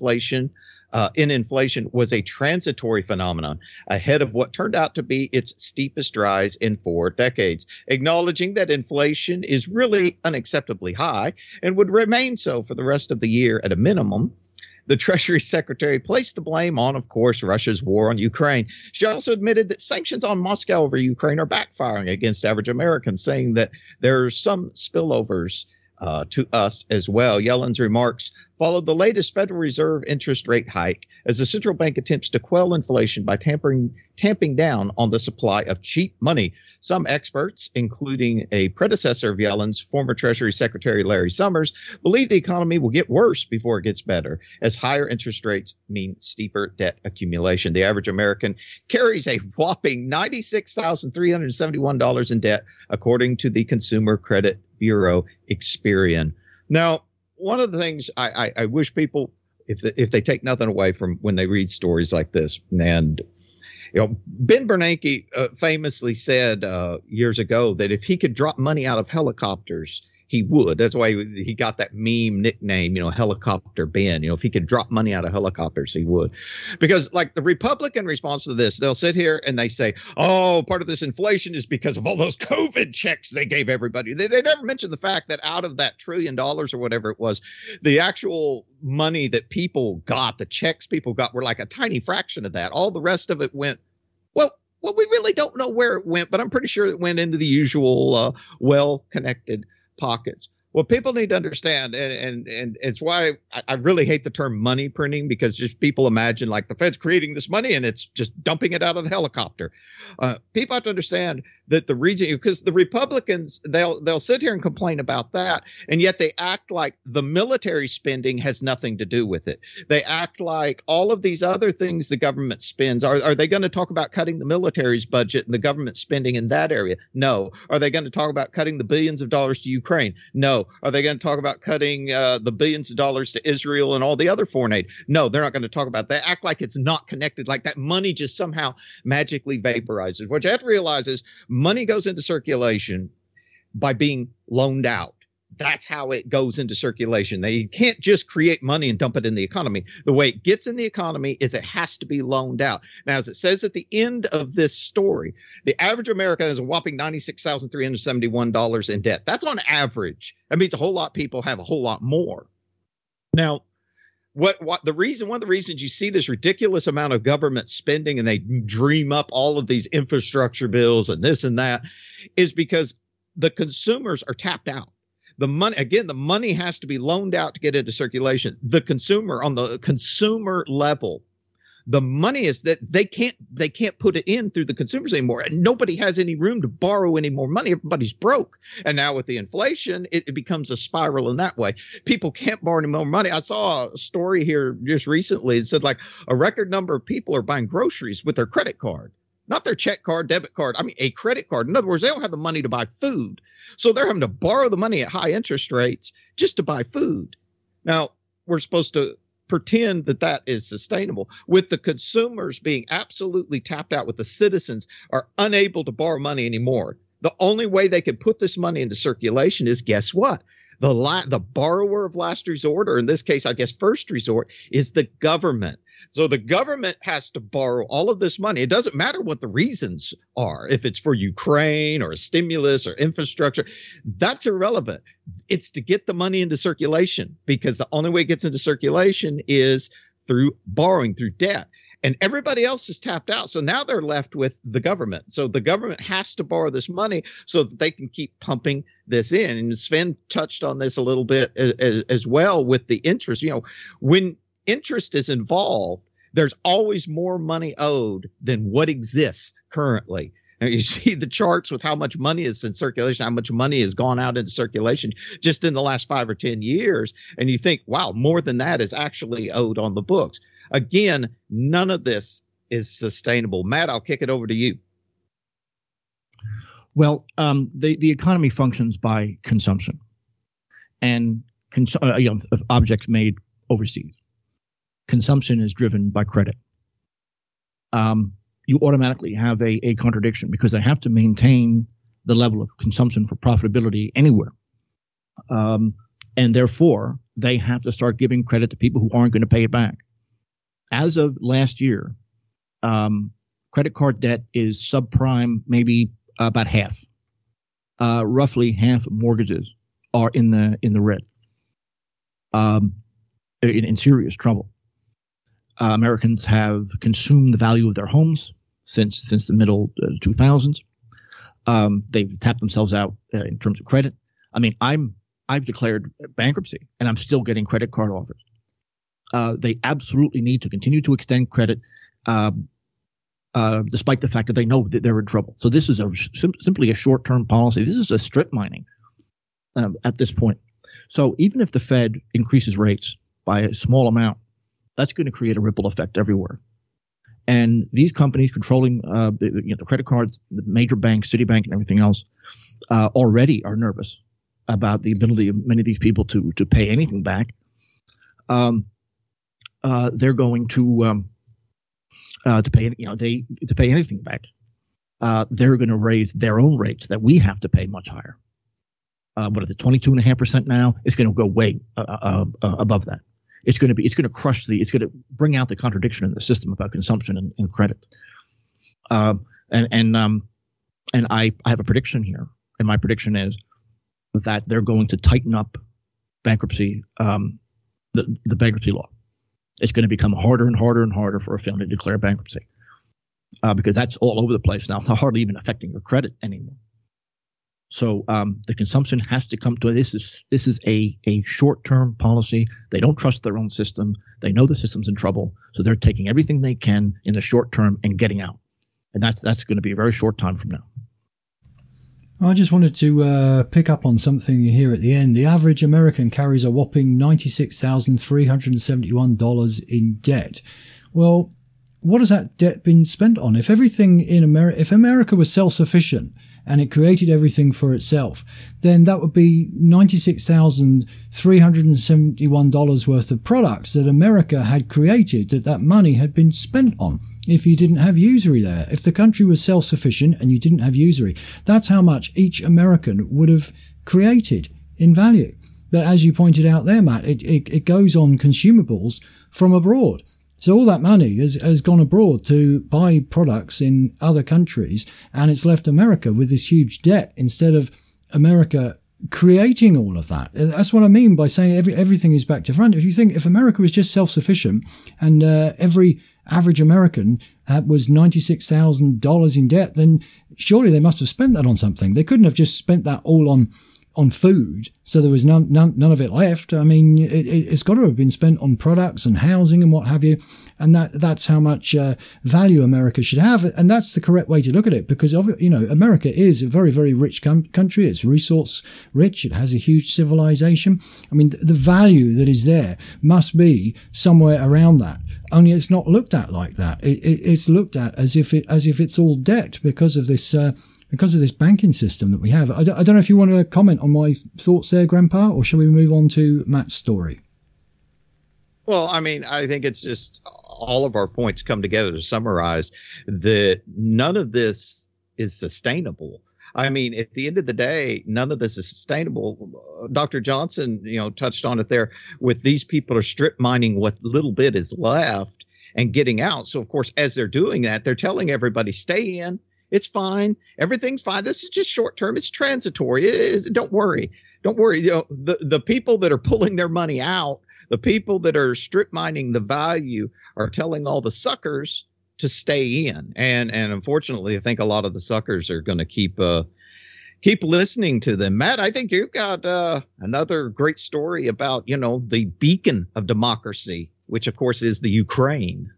inflation was a transitory phenomenon ahead of what turned out to be its steepest rise in 4 decades, acknowledging that inflation is really unacceptably high and would remain so for the rest of the year at a minimum. The Treasury Secretary placed the blame on, of course, Russia's war on Ukraine. She also admitted that sanctions on Moscow over Ukraine are backfiring against average Americans, saying that there are some spillovers to us as well. Yellen's remarks followed the latest Federal Reserve interest rate hike as the central bank attempts to quell inflation by tamping down on the supply of cheap money. Some experts, including a predecessor of Yellen's, former Treasury Secretary Larry Summers, believe the economy will get worse before it gets better, as higher interest rates mean steeper debt accumulation. The average American carries a whopping $96,371 in debt, according to the Consumer Credit Bureau Experian. Now, one of the things I wish people, if they take nothing away from when they read stories like this, and Ben Bernanke famously said years ago that if he could drop money out of helicopters, he would. That's why he got that meme nickname, Helicopter Ben. If he could drop money out of helicopters, he would. Because like the Republican response to this, they'll sit here and they say, oh, part of this inflation is because of all those COVID checks they gave everybody. They never mention the fact that out of that $1 trillion or whatever it was, the actual money that people got, the checks people got, were like a tiny fraction of that. All the rest of it went, well, we really don't know where it went, but I'm pretty sure it went into the usual well-connected pockets. What people need to understand, and it's why I really hate the term money printing, because just people imagine like the Fed's creating this money and it's just dumping it out of the helicopter. People have to understand that the reason, because the Republicans, they'll sit here and complain about that, and yet they act like the military spending has nothing to do with it. They act like all of these other things the government spends. Are they going to talk about cutting the military's budget and the government spending in that area? No. Are they going to talk about cutting the billions of dollars to Ukraine? No. Are they going to talk about cutting the billions of dollars to Israel and all the other foreign aid? No, they're not going to talk about that. They act like it's not connected, like that money just somehow magically vaporizes. What you have to realize is money goes into circulation by being loaned out. That's how it goes into circulation. They can't just create money and dump it in the economy. The way it gets in the economy is it has to be loaned out. Now, as it says at the end of this story, the average American has a whopping $96,371 in debt. That's on average. That means a whole lot of people have a whole lot more. Now, one of the reasons you see this ridiculous amount of government spending and they dream up all of these infrastructure bills and this and that is because the consumers are tapped out. The money has to be loaned out to get into circulation. The consumer, on the consumer level, the money is that they can't put it in through the consumers anymore. And nobody has any room to borrow any more money. Everybody's broke. And now with the inflation, it becomes a spiral in that way. People can't borrow any more money. I saw a story here just recently. It said like a record number of people are buying groceries with their credit card. Not their check card, debit card. I mean, a credit card. In other words, they don't have the money to buy food. So they're having to borrow the money at high interest rates just to buy food. Now, we're supposed to pretend that that is sustainable. With the consumers being absolutely tapped out, with the citizens are unable to borrow money anymore. The only way they could put this money into circulation is, guess what? The borrower of last resort, or in this case, I guess first resort, is the government. So the government has to borrow all of this money. It doesn't matter what the reasons are, if it's for Ukraine or a stimulus or infrastructure. That's irrelevant. It's to get the money into circulation, because the only way it gets into circulation is through borrowing, through debt. And everybody else is tapped out. So now they're left with the government. So the government has to borrow this money so that they can keep pumping this in. And Sven touched on this a little bit as well with the interest. When interest is involved, there's always more money owed than what exists currently. And you see the charts with how much money is in circulation, how much money has gone out into circulation just in the last 5 or 10 years. And you think, wow, more than that is actually owed on the books. Again, none of this is sustainable. Matt, I'll kick it over to you. Well, the economy functions by consumption and of objects made overseas. Consumption is driven by credit. You automatically have a contradiction, because they have to maintain the level of consumption for profitability anywhere. And therefore, they have to start giving credit to people who aren't going to pay it back. As of last year, credit card debt is subprime, maybe about half. Roughly half of mortgages are in the red, in serious trouble. Americans have consumed the value of their homes since the middle 2000s. They've tapped themselves out in terms of credit. I mean, I've declared bankruptcy, and I'm still getting credit card offers. They absolutely need to continue to extend credit, despite the fact that they know that they're in trouble. So this is simply a short-term policy. This is a strip mining at this point. So even if the Fed increases rates by a small amount, that's going to create a ripple effect everywhere. And these companies controlling the credit cards, the major banks, Citibank and everything else, already are nervous about the ability of many of these people to pay anything back. They're going to pay anything back. They're going to raise their own rates that we have to pay much higher. what is it, 22.5% now? It's going to go way above that. It's going to bring out the contradiction in the system about consumption and credit. And I have a prediction here, and my prediction is that they're going to tighten up bankruptcy, the bankruptcy law. It's going to become harder and harder and harder for a family to declare bankruptcy because that's all over the place now. It's hardly even affecting your credit anymore. So the consumption has to come to this is a short-term policy. They don't trust their own system. They know the system's in trouble, so they're taking everything they can in the short term and getting out. And that's going to be a very short time from now. I just wanted to pick up on something here at the end. The average American carries a whopping $96,371 in debt. Well, what has that debt been spent on? If everything in if America was self-sufficient and it created everything for itself, then that would be $96,371 worth of products that America had created that money had been spent on. If you didn't have usury there, if the country was self-sufficient and you didn't have usury, that's how much each American would have created in value. But as you pointed out there, Matt, it goes on consumables from abroad. So all that money has gone abroad to buy products in other countries, and it's left America with this huge debt instead of America creating all of that. That's what I mean by saying everything is back to front. If America was just self-sufficient and every average American was $96,000 in debt, then surely they must have spent that on something. They couldn't have just spent that all on food, so there was none of it left. I mean, it's got to have been spent on products and housing and what have you, and that's how much value America should have, and that's the correct way to look at it, because America is a very, very rich country. It's resource rich. It has a huge civilization. I mean, the value that is there must be somewhere around that. Only it's not looked at like that. It's looked at as if it's all debt because of this banking system that we have. I don't know if you want to comment on my thoughts there, Grandpa, or shall we move on to Matt's story? Well, I mean, I think it's just all of our points come together to summarize that none of this is sustainable. I mean, at the end of the day, none of this is sustainable. Dr. Johnson, touched on it there with these people are strip mining what little bit is left and getting out. So, of course, as they're doing that, they're telling everybody, stay in. It's fine. Everything's fine. This is just short term. It's transitory. Don't worry. Don't worry. The people that are pulling their money out, the people that are strip mining the value are telling all the suckers to stay in. And unfortunately, I think a lot of the suckers are going to keep listening to them. Matt, I think you've got another great story about, the beacon of democracy, which, of course, is the Ukraine.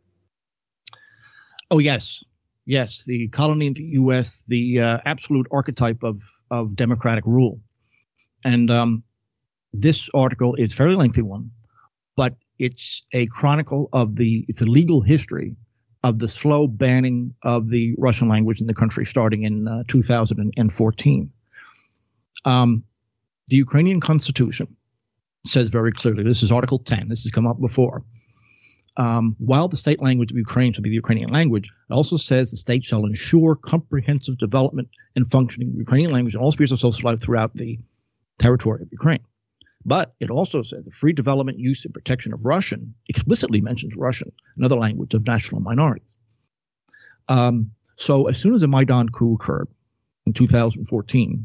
Oh, yes. Yes, the colony in the U.S., the absolute archetype of democratic rule. And this article is a fairly lengthy one, but it's a chronicle it's a legal history of the slow banning of the Russian language in the country starting in 2014. The Ukrainian Constitution says very clearly, this is Article 10, this has come up before, while the state language of Ukraine shall be the Ukrainian language, it also says the state shall ensure comprehensive development and functioning of the Ukrainian language in all spheres of social life throughout the territory of Ukraine. But it also says the free development, use, and protection of Russian, explicitly mentions Russian, another language of national minorities. So as soon as the Maidan coup occurred in 2014,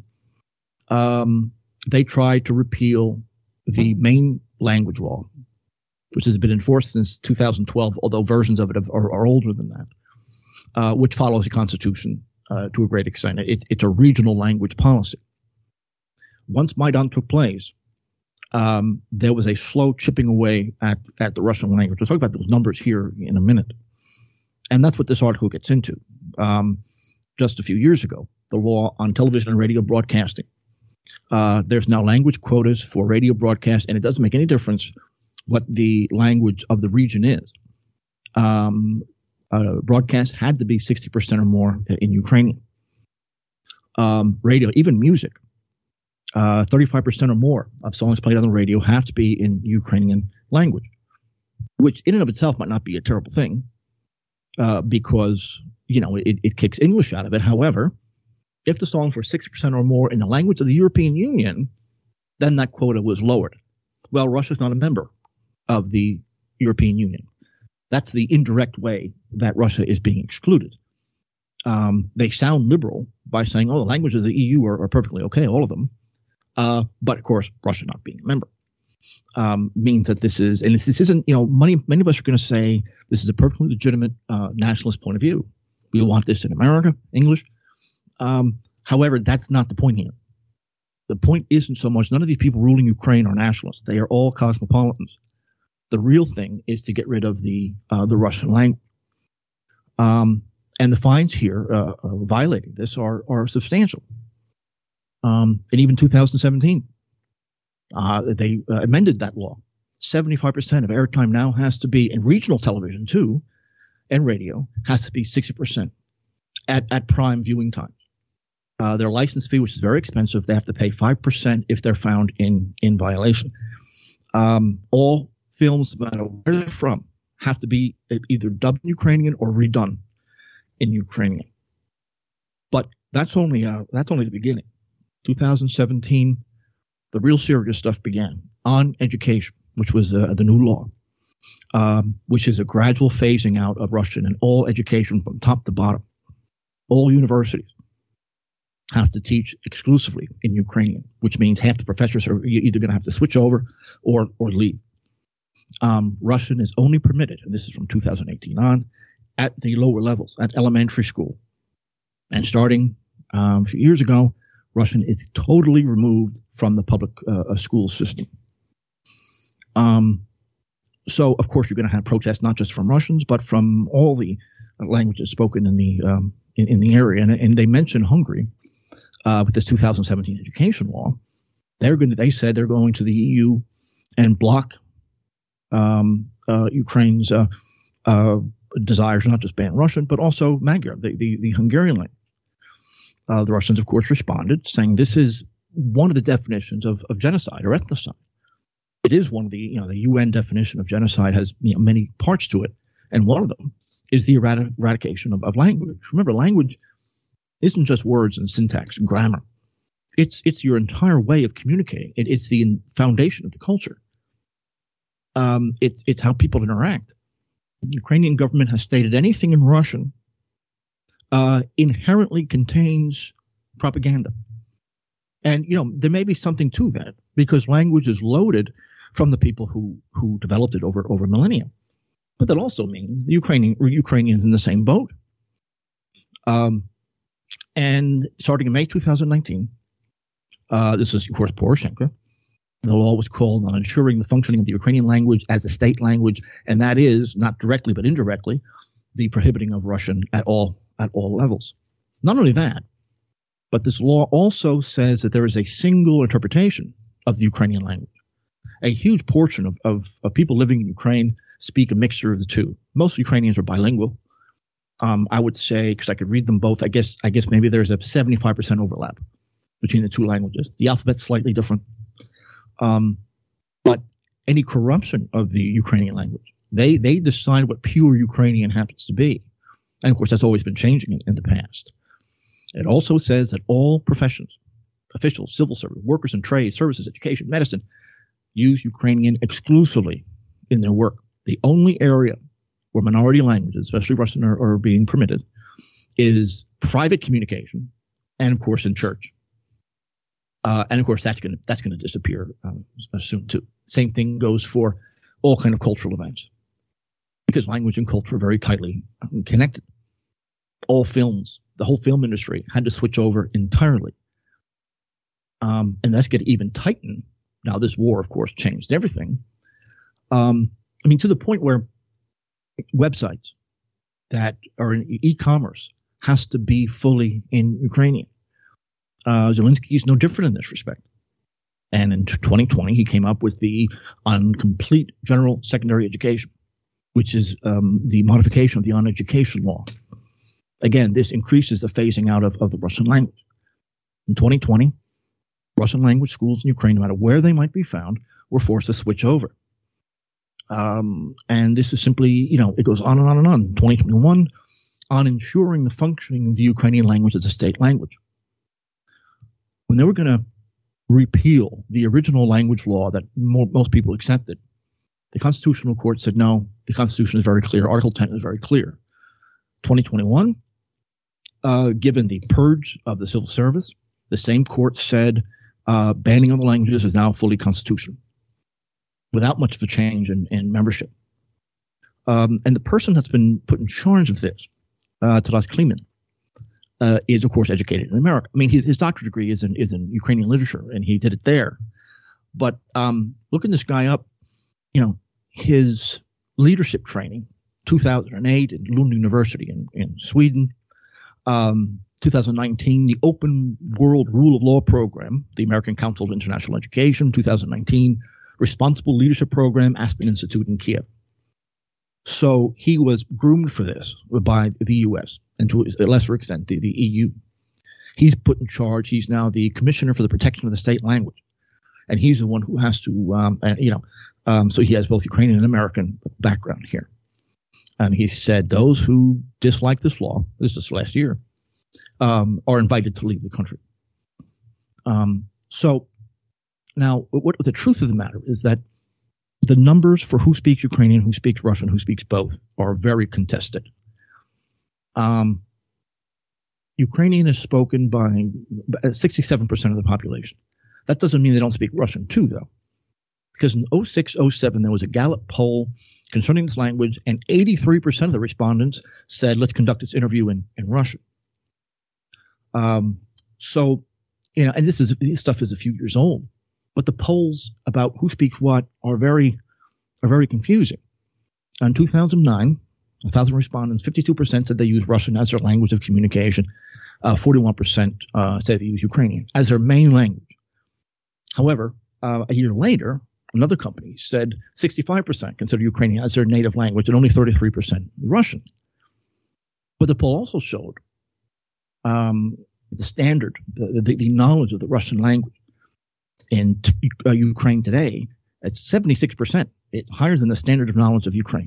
they tried to repeal the main language law, which has been enforced since 2012, although versions of it are older than that, which follows the Constitution to a great extent. It's a regional language policy. Once Maidan took place, there was a slow chipping away at the Russian language. We'll talk about those numbers here in a minute. And that's what this article gets into. Just a few years ago, the law on television and radio broadcasting. There's now language quotas for radio broadcast, and it doesn't make any difference what the language of the region is. Broadcast had to be 60% or more in Ukrainian. Radio, even music. 35% or more of songs played on the radio have to be in Ukrainian language, which in and of itself might not be a terrible thing because, it kicks English out of it. However, if the songs were 60% or more in the language of the European Union, then that quota was lowered. Well, Russia's not a member of the European Union. That's the indirect way that Russia is being excluded. They sound liberal by saying, the languages of the EU are perfectly okay, all of them. But, of course, Russia not being a member means that this isn't, many of us are going to say this is a perfectly legitimate nationalist point of view. We want this in America, English. However, that's not the point here. The point isn't so much, none of these people ruling Ukraine are nationalists. They are all cosmopolitans. The real thing is to get rid of the Russian language. And the fines here violating this are substantial. And even 2017, they amended that law. 75% of airtime now has to be, in regional television too, and radio, has to be 60% at prime viewing times. Their license fee, which is very expensive, they have to pay 5% if they're found in violation. All films, no matter where they're from, have to be either dubbed in Ukrainian or redone in Ukrainian. But that's only the beginning. 2017, the real serious stuff began on education, which was the new law, which is a gradual phasing out of Russian in all education from top to bottom. All universities have to teach exclusively in Ukrainian, which means half the professors are either going to have to switch over or leave. Russian is only permitted, and this is from 2018 on, at the lower levels, at elementary school. And starting a few years ago, Russian is totally removed from the public school system. So, of course, you're going to have protests not just from Russians, but from all the languages spoken in the area. And they mentioned Hungary with this 2017 education law. They said they're going to the EU and block Ukraine's desires not just ban Russian, but also Magyar, the Hungarian language. The Russians, of course, responded, saying this is one of the definitions of genocide or ethnocide. It is one of the UN definition of genocide has many parts to it, and one of them is the eradication of language. Remember, language isn't just words and syntax and grammar. It's your entire way of communicating. It's the foundation of the culture. It's how people interact. The Ukrainian government has stated anything in Russian inherently contains propaganda. And, there may be something to that because language is loaded from the people who developed it over millennia. But that also means the Ukrainians in the same boat. And starting in May 2019, this is, of course, Poroshenko. The law was called on ensuring the functioning of the Ukrainian language as a state language, and that is, not directly but indirectly, the prohibiting of Russian at all levels. Not only that, but this law also says that there is a single interpretation of the Ukrainian language. A huge portion of people living in Ukraine speak a mixture of the two. Most Ukrainians are bilingual. I would say, because I could read them both, I guess maybe there's a 75% overlap between the two languages. The alphabet's slightly different. But any corruption of the Ukrainian language, they decide what pure Ukrainian happens to be. And of course, that's always been changing in the past. It also says that all professions, officials, civil service, workers in trade, services, education, medicine, use Ukrainian exclusively in their work. The only area where minority languages, especially Russian, are being permitted is private communication and, of course, in church. And of course, that's going to disappear soon too. Same thing goes for all kind of cultural events, because language and culture are very tightly connected. All films, the whole film industry had to switch over entirely, and that's going to even tighten. Now, this war, of course, changed everything. To the point where websites that are in e-commerce has to be fully in Ukrainian. Zelensky is no different in this respect. And in 2020, he came up with on complete general secondary education, which is the modification of the on education law. Again, this increases the phasing out of the Russian language. In 2020, Russian language schools in Ukraine, no matter where they might be found, were forced to switch over. And this is simply, it goes on and on and on. 2021, on ensuring the functioning of the Ukrainian language as a state language. When they were going to repeal the original language law that most people accepted. The Constitutional Court said, no, the Constitution is very clear. Article 10 is very clear. 2021, given the purge of the civil service, the same court said banning of the languages is now fully constitutional without much of a change in membership. And the person that's been put in charge of this, Taras Kliman, is, of course, educated in America. I mean, his doctorate degree is in Ukrainian literature, and he did it there. But looking this guy up, his leadership training, 2008 at Lund University in Sweden, 2019, the Open World Rule of Law Program, the American Council of International Education, 2019, Responsible Leadership Program, Aspen Institute in Kiev. So he was groomed for this by the U.S. and to a lesser extent the EU. He's put in charge. He's now the Commissioner for the Protection of the State Language, and he's the one who has to, so he has both Ukrainian and American background here. And he said those who dislike this law, this is last year, are invited to leave the country. So now, what the truth of the matter is that the numbers for who speaks Ukrainian, who speaks Russian, who speaks both are very contested. Ukrainian is spoken by 67% of the population. That doesn't mean they don't speak Russian too, though. Because in 06-07, there was a Gallup poll concerning this language, and 83% of the respondents said, let's conduct this interview in Russian. And this stuff is a few years old, but the polls about who speaks what are very confusing. In 2009, 1,000 respondents, 52% said they use Russian as their language of communication. 41% said they use Ukrainian as their main language. However, a year later, another company said 65% consider Ukrainian as their native language and only 33% Russian. But the poll also showed the standard, the knowledge of the Russian language in Ukraine today at 76%. It's higher than the standard of knowledge of Ukraine.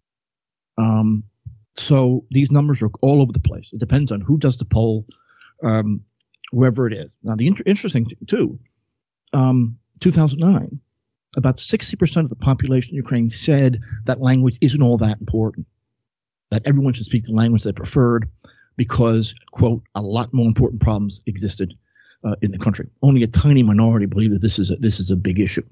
So these numbers are all over the place. It depends on who does the poll, wherever it is. Now, the interesting thing, too, 2009, about 60% of the population in Ukraine said that language isn't all that important, that everyone should speak the language they preferred because, quote, a lot more important problems existed in the country. Only a tiny minority believe that this is a big issue.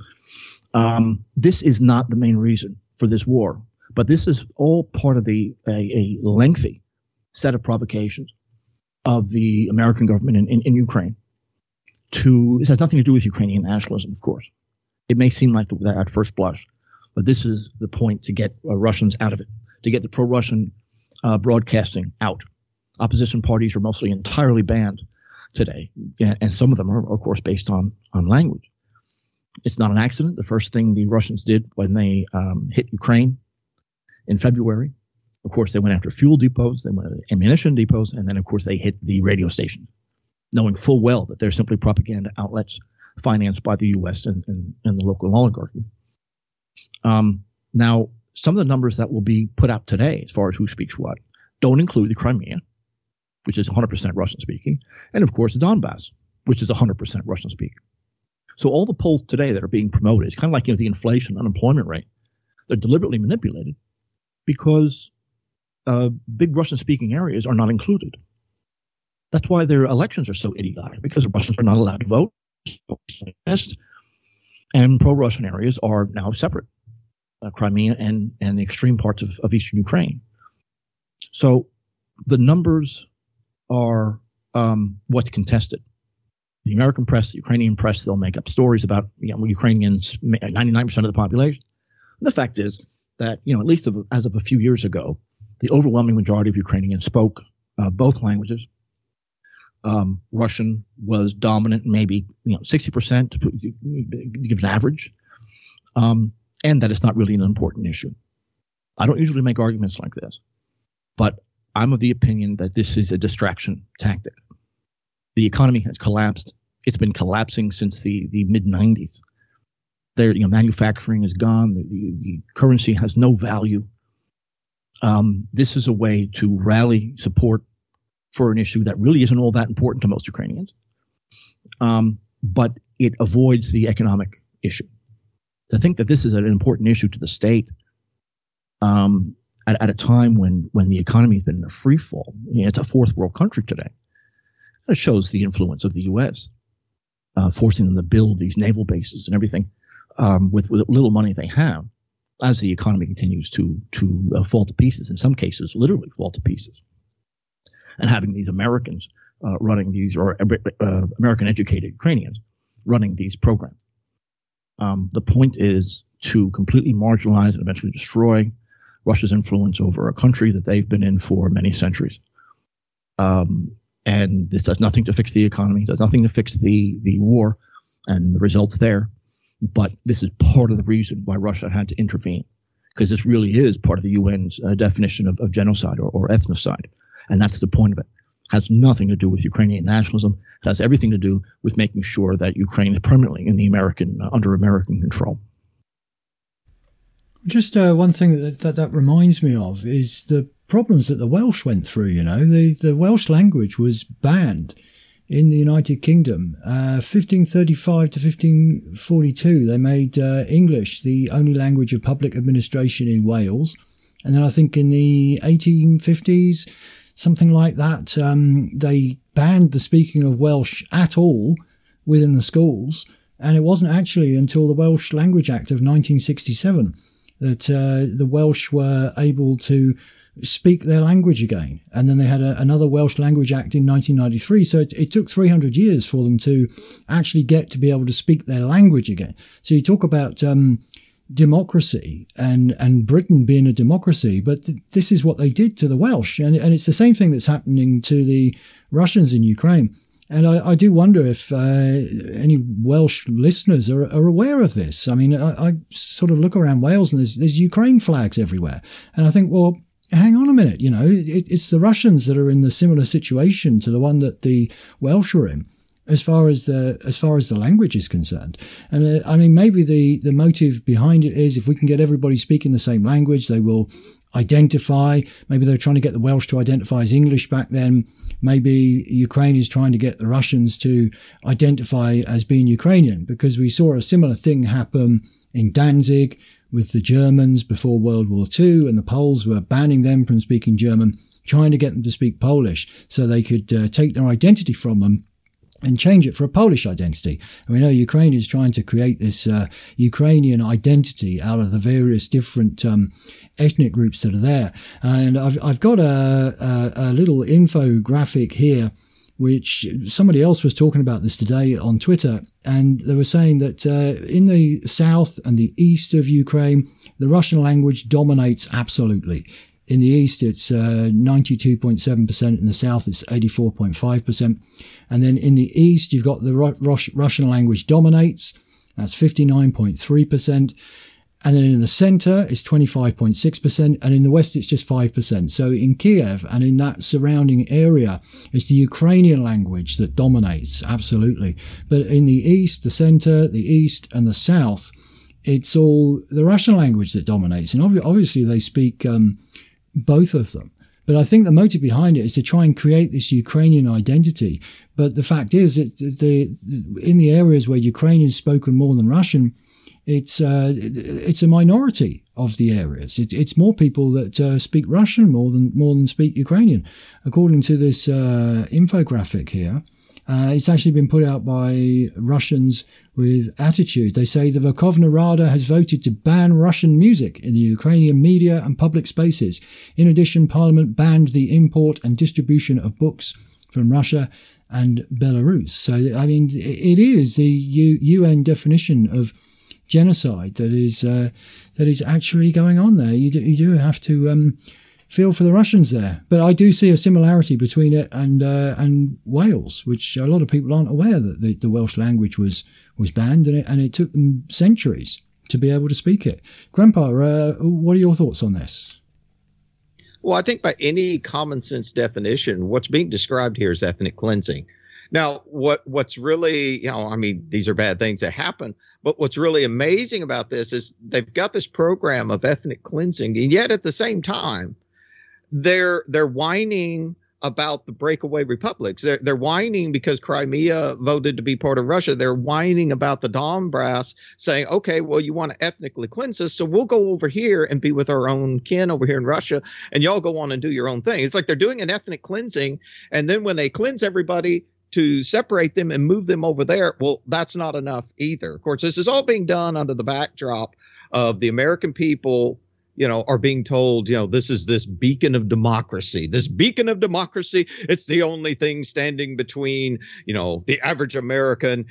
This is not the main reason for this war, but this is all part of a lengthy set of provocations of the American government in Ukraine. This has nothing to do with Ukrainian nationalism, of course. It may seem like that at first blush, but this is the point to get Russians out of it, to get the pro-Russian broadcasting out. Opposition parties are mostly entirely banned today, and some of them are, of course, based on language. It's not an accident. The first thing the Russians did when they hit Ukraine in February, of course, they went after fuel depots, they went after ammunition depots, and then, of course, they hit the radio station, knowing full well that they're simply propaganda outlets financed by the U.S. and the local oligarchy. Now, some of the numbers that will be put out today, as far as who speaks what, don't include the Crimea, which is 100% Russian-speaking, and, of course, the Donbass, which is 100% Russian-speaking. So all the polls today that are being promoted, it's kind of like the inflation, unemployment rate. They're deliberately manipulated because big Russian-speaking areas are not included. That's why their elections are so idiotic, because Russians are not allowed to vote. And pro-Russian areas are now separate, Crimea and the extreme parts of eastern Ukraine. So the numbers are what's contested. The American press, the Ukrainian press, they'll make up stories about Ukrainians, 99% of the population. And the fact is that, at least as of a few years ago, the overwhelming majority of Ukrainians spoke both languages. Russian was dominant, maybe 60% to give an average, and that it's not really an important issue. I don't usually make arguments like this, but I'm of the opinion that this is a distraction tactic. The economy has collapsed. It's been collapsing since the mid-90s. Manufacturing is gone. The currency has no value. This is a way to rally support for an issue that really isn't all that important to most Ukrainians. but it avoids the economic issue. To think that this is an important issue to the state at a time when the economy has been in a free fall. It's a fourth world country today. It shows the influence of the U.S., forcing them to build these naval bases and everything with little money they have, as the economy continues to fall to pieces, in some cases literally fall to pieces. And having these Americans running these, or American-educated Ukrainians running these programs. The point is to completely marginalize and eventually destroy Russia's influence over a country that they've been in for many centuries. And this does nothing to fix the economy, does nothing to fix the war and the results there. But this is part of the reason why Russia had to intervene, because this really is part of the UN's definition of genocide or ethnocide. And that's the point of it. It has nothing to do with Ukrainian nationalism. It has everything to do with making sure that Ukraine is permanently in the under American control. Just one thing that reminds me of is the problems that the Welsh went through. You know, the Welsh language was banned in the United Kingdom. 1535 to 1542, they made English the only language of public administration in Wales. And then I think in the 1850s, something like that, they banned the speaking of Welsh at all within the schools. And it wasn't actually until the Welsh Language Act of 1967 that the Welsh were able to speak their language again. And then they had another Welsh Language Act in 1993. So it took 300 years for them to actually get to be able to speak their language again. So you talk about democracy and Britain being a democracy, but this is what they did to the Welsh. And it's the same thing that's happening to the Russians in Ukraine. And I do wonder if any Welsh listeners are aware of this. I mean, I sort of look around Wales and there's Ukraine flags everywhere. And I think, well, hang on a minute, you know, it's the Russians that are in the similar situation to the one that the Welsh were in, as far as the language is concerned. And I mean, maybe the motive behind it is if we can get everybody speaking the same language, they will identify. Maybe they're trying to get the Welsh to identify as English back then. Maybe Ukraine is trying to get the Russians to identify as being Ukrainian, because we saw a similar thing happen in Danzig with the Germans before World War II, and the Poles were banning them from speaking German, trying to get them to speak Polish so they could take their identity from them and change it for a Polish identity. And we know Ukraine is trying to create this Ukrainian identity out of the various different ethnic groups that are there. And I've got a little infographic here, which somebody else was talking about this today on Twitter, and they were saying that in the south and the east of Ukraine, the Russian language dominates absolutely. In the east, it's 92.7%. In the south, it's 84.5%. And then in the east, you've got the Russian language dominates. That's 59.3%. And then in the center, it's 25.6%. And in the west, it's just 5%. So in Kiev and in that surrounding area, it's the Ukrainian language that dominates, absolutely. But in the east, the center, the east, and the south, it's all the Russian language that dominates. And obviously, they speak both of them. But I think the motive behind it is to try and create this Ukrainian identity. But the fact is that in the areas where Ukrainian is spoken more than Russian, it's a minority of the areas. It's more people that speak Russian more than speak Ukrainian, according to this infographic here. It's actually been put out by Russians with attitude. They say the Verkhovna Rada has voted to ban Russian music in the Ukrainian media and public spaces. In addition, Parliament banned the import and distribution of books from Russia and Belarus. So, I mean, it is the UN definition of genocide that is actually going on there. You do have to feel for the Russians there. But I do see a similarity between it and Wales, which a lot of people aren't aware that the Welsh language was banned, and it took them centuries to be able to speak it. Grandpa, what are your thoughts on this? Well, I think by any common sense definition, what's being described here is ethnic cleansing. Now, what's really, I mean, these are bad things that happen, but what's really amazing about this is they've got this program of ethnic cleansing, and yet at the same time, they're whining about the breakaway republics. They're whining because Crimea voted to be part of Russia. They're whining about the Donbass, saying, okay, well, you want to ethnically cleanse us, so we'll go over here and be with our own kin over here in Russia, and y'all go on and do your own thing. It's like they're doing an ethnic cleansing, and then when they cleanse everybody to separate them and move them over there, well, that's not enough either. Of course, this is all being done under the backdrop of the American people, are being told, this is this beacon of democracy. This beacon of democracy, it's the only thing standing between, the average American.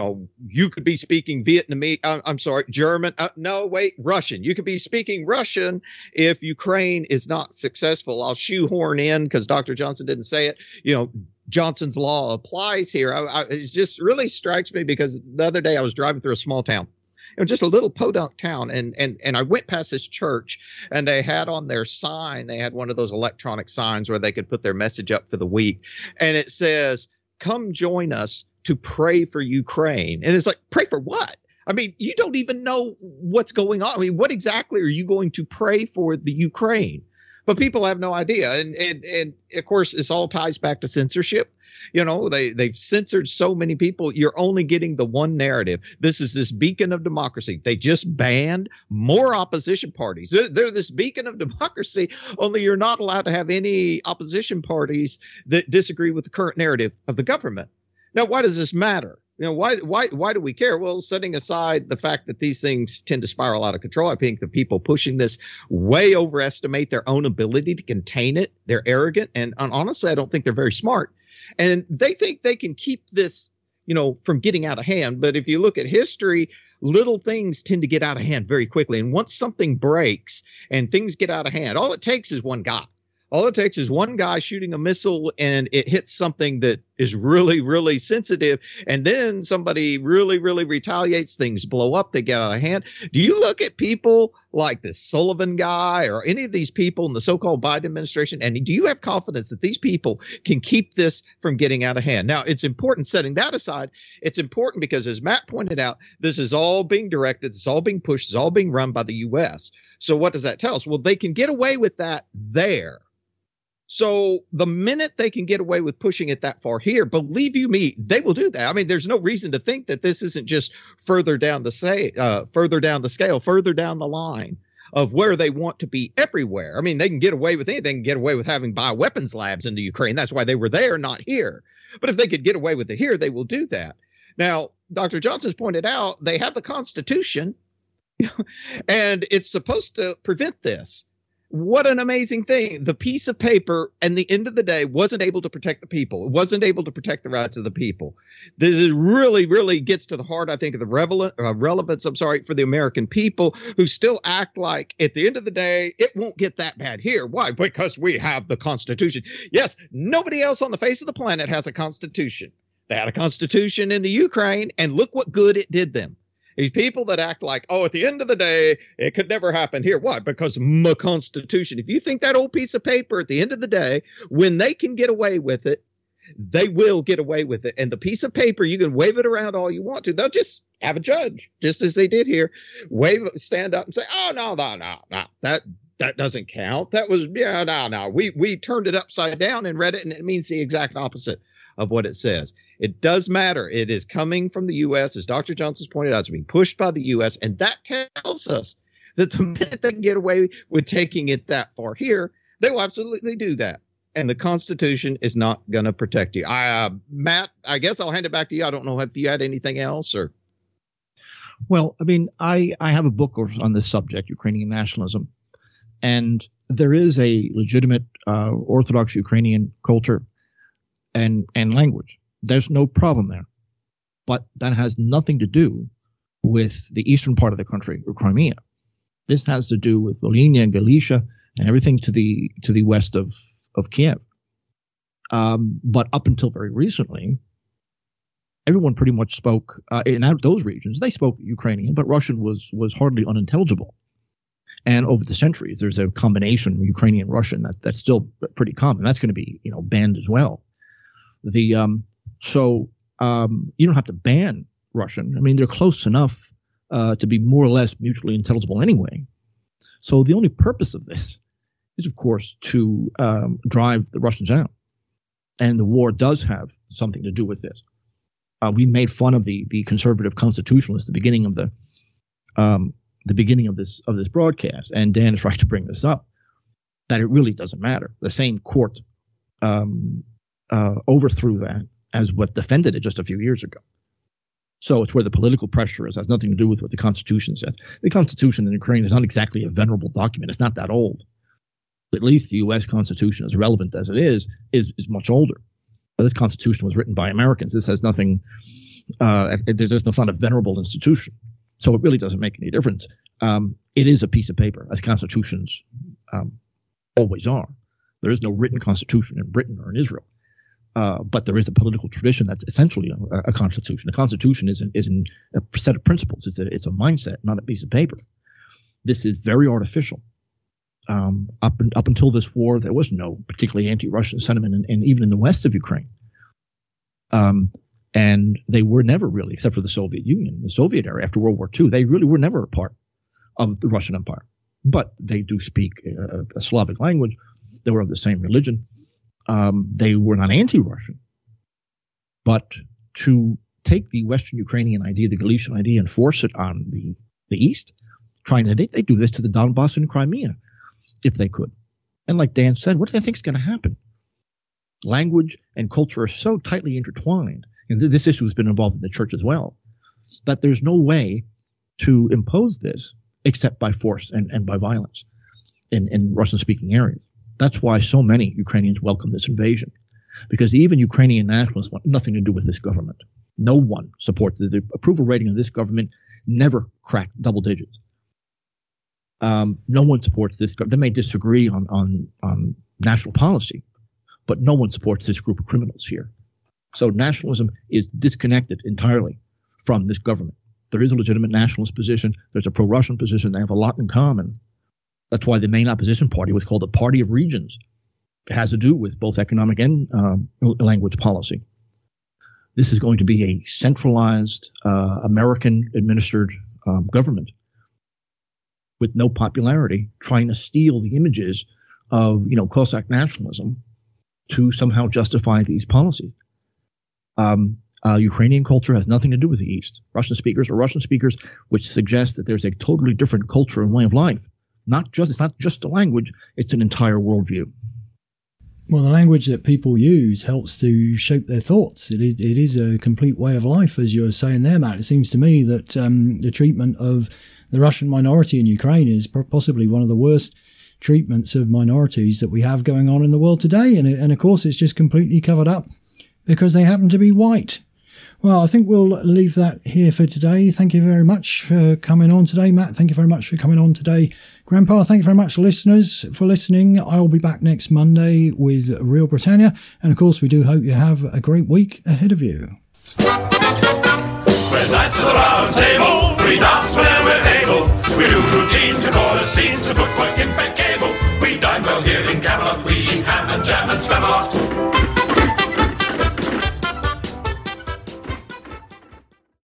You could be speaking Vietnamese, I'm sorry, German. No, wait, Russian. You could be speaking Russian if Ukraine is not successful. I'll shoehorn in, because Dr. Johnson didn't say it, Johnson's law applies here. It just really strikes me, because the other day I was driving through a small town. Just a little podunk town. And I went past this church, and they had on their sign, they had one of those electronic signs where they could put their message up for the week. And it says, come join us to pray for Ukraine. And it's like, pray for what? I mean, you don't even know what's going on. I mean, what exactly are you going to pray for the Ukraine? But people have no idea. And of course, this all ties back to censorship. They've censored so many people. You're only getting the one narrative. This is this beacon of democracy. They just banned more opposition parties. They're this beacon of democracy, only you're not allowed to have any opposition parties that disagree with the current narrative of the government. Now, why does this matter? Why do we care? Well, setting aside the fact that these things tend to spiral out of control, I think the people pushing this way overestimate their own ability to contain it. They're arrogant. And honestly, I don't think they're very smart. And they think they can keep this, from getting out of hand. But if you look at history, little things tend to get out of hand very quickly. And once something breaks and things get out of hand, all it takes is one guy. All it takes is one guy shooting a missile, and it hits something that is really, really sensitive. And then somebody really, really retaliates. Things blow up. They get out of hand. Do you look at people like this Sullivan guy or any of these people in the so-called Biden administration, and do you have confidence that these people can keep this from getting out of hand? Now, it's important, setting that aside, it's important because, as Matt pointed out, this is all being directed. It's all being pushed. It's all being run by the U.S. So what does that tell us? Well, they can get away with that there. So the minute they can get away with pushing it that far here, believe you me, they will do that. I mean, there's no reason to think that this isn't just further down the scale, further down the line of where they want to be everywhere. I mean, they can get away with anything. They can get away with having bioweapons labs into Ukraine. That's why they were there, not here. But if they could get away with it here, they will do that. Now, Dr. Johnson's pointed out they have the Constitution, and it's supposed to prevent this. What an amazing thing. The piece of paper, at the end of the day, wasn't able to protect the people. It wasn't able to protect the rights of the people. This is really, really gets to the heart, I think, of the relevance, for the American people, who still act like, at the end of the day, it won't get that bad here. Why? Because we have the Constitution. Yes, nobody else on the face of the planet has a Constitution. They had a Constitution in the Ukraine, and look what good it did them. These people that act like, at the end of the day, it could never happen here. Why? Because my Constitution. If you think that old piece of paper, at the end of the day, when they can get away with it, they will get away with it. And the piece of paper, you can wave it around all you want to. They'll just have a judge, just as they did here, stand up and say, no, that doesn't count. That was, no. We turned it upside down and read it, and it means the exact opposite of what it says. It does matter. It is coming from the U.S., as Dr. Johnson's pointed out. It's being pushed by the U.S., and that tells us that the minute they can get away with taking it that far here, they will absolutely do that. And the Constitution is not going to protect you. Matt, I guess I'll hand it back to you. I don't know if you had anything else or. Well, I mean, I have a book on this subject, Ukrainian nationalism, and there is a legitimate Orthodox Ukrainian culture and language. There's no problem there. But that has nothing to do with the eastern part of the country, or Crimea. This has to do with Volhynia and Galicia and everything to the west of Kiev. But up until very recently, everyone pretty much spoke in those regions. They spoke Ukrainian, but Russian was hardly unintelligible. And over the centuries, there's a combination of Ukrainian Russian that's still pretty common. That's going to be banned as well. So you don't have to ban Russian. I mean, they're close enough to be more or less mutually intelligible anyway. So the only purpose of this is, of course, to drive the Russians out. And the war does have something to do with this. We made fun of the conservative constitutionalists at the beginning of this broadcast, and Dan is right to bring this up, that it really doesn't matter. The same court overthrew that as what defended it just a few years ago. So it's where the political pressure is. It has nothing to do with what the Constitution says. The Constitution in Ukraine is not exactly a venerable document. It's not that old. At least the U.S. Constitution, as relevant as it is much older. But this Constitution was written by Americans. This has nothing. There's not a venerable institution, so it really doesn't make any difference. It is a piece of paper, as constitutions always are. There is no written constitution in Britain or in Israel, but there is a political tradition that's essentially a constitution. A constitution is a set of principles. It's a mindset, not a piece of paper. This is very artificial. Up until this war, there was no particularly anti-Russian sentiment, and even in the west of Ukraine. And they were never really, except for the Soviet Union, the Soviet era after World War II, they really were never a part of the Russian Empire. But they do speak a Slavic language. They were of the same religion. They were not anti-Russian. But to take the Western Ukrainian idea, the Galician idea, and force it on the East, they do this to the Donbass and Crimea, if they could. And like Dan said, what do they think is going to happen? Language and culture are so tightly intertwined, and this issue has been involved in the church as well, that there's no way to impose this except by force and by violence in Russian-speaking areas. That's why so many Ukrainians welcome this invasion, because even Ukrainian nationalists want nothing to do with this government. No one supports the approval rating of this government never cracked double digits. No one supports this. They may disagree on national policy, but no one supports this group of criminals here. So nationalism is disconnected entirely from this government. There is a legitimate nationalist position. There's a pro-Russian position. They have a lot in common. That's why the main opposition party was called the Party of Regions. It has to do with both economic and language policy. This is going to be a centralized, American-administered government with no popularity, trying to steal the images of, Cossack nationalism to somehow justify these policies. Ukrainian culture has nothing to do with the East. Russian speakers are Russian speakers, which suggests that there's a totally different culture and way of life. It's not just a language, it's an entire worldview. Well, the language that people use helps to shape their thoughts. It is a complete way of life, as you're saying there, Matt. It seems to me that the treatment of the Russian minority in Ukraine is possibly one of the worst treatments of minorities that we have going on in the world today. And of course, it's just completely covered up because they happen to be white. Well, I think we'll leave that here for today. Thank you very much for coming on today. Matt, thank you very much for coming on today. Grandpa, thank you very much, listeners, for listening. I'll be back next Monday with Real Britannia. And of course, we do hope you have a great week ahead of you. We're knights of the round table, we dance where we're able. We do routines, we call scenes, we footwork in bed cable. We dine well here in Camelot, we eat ham and jam and spam a lot.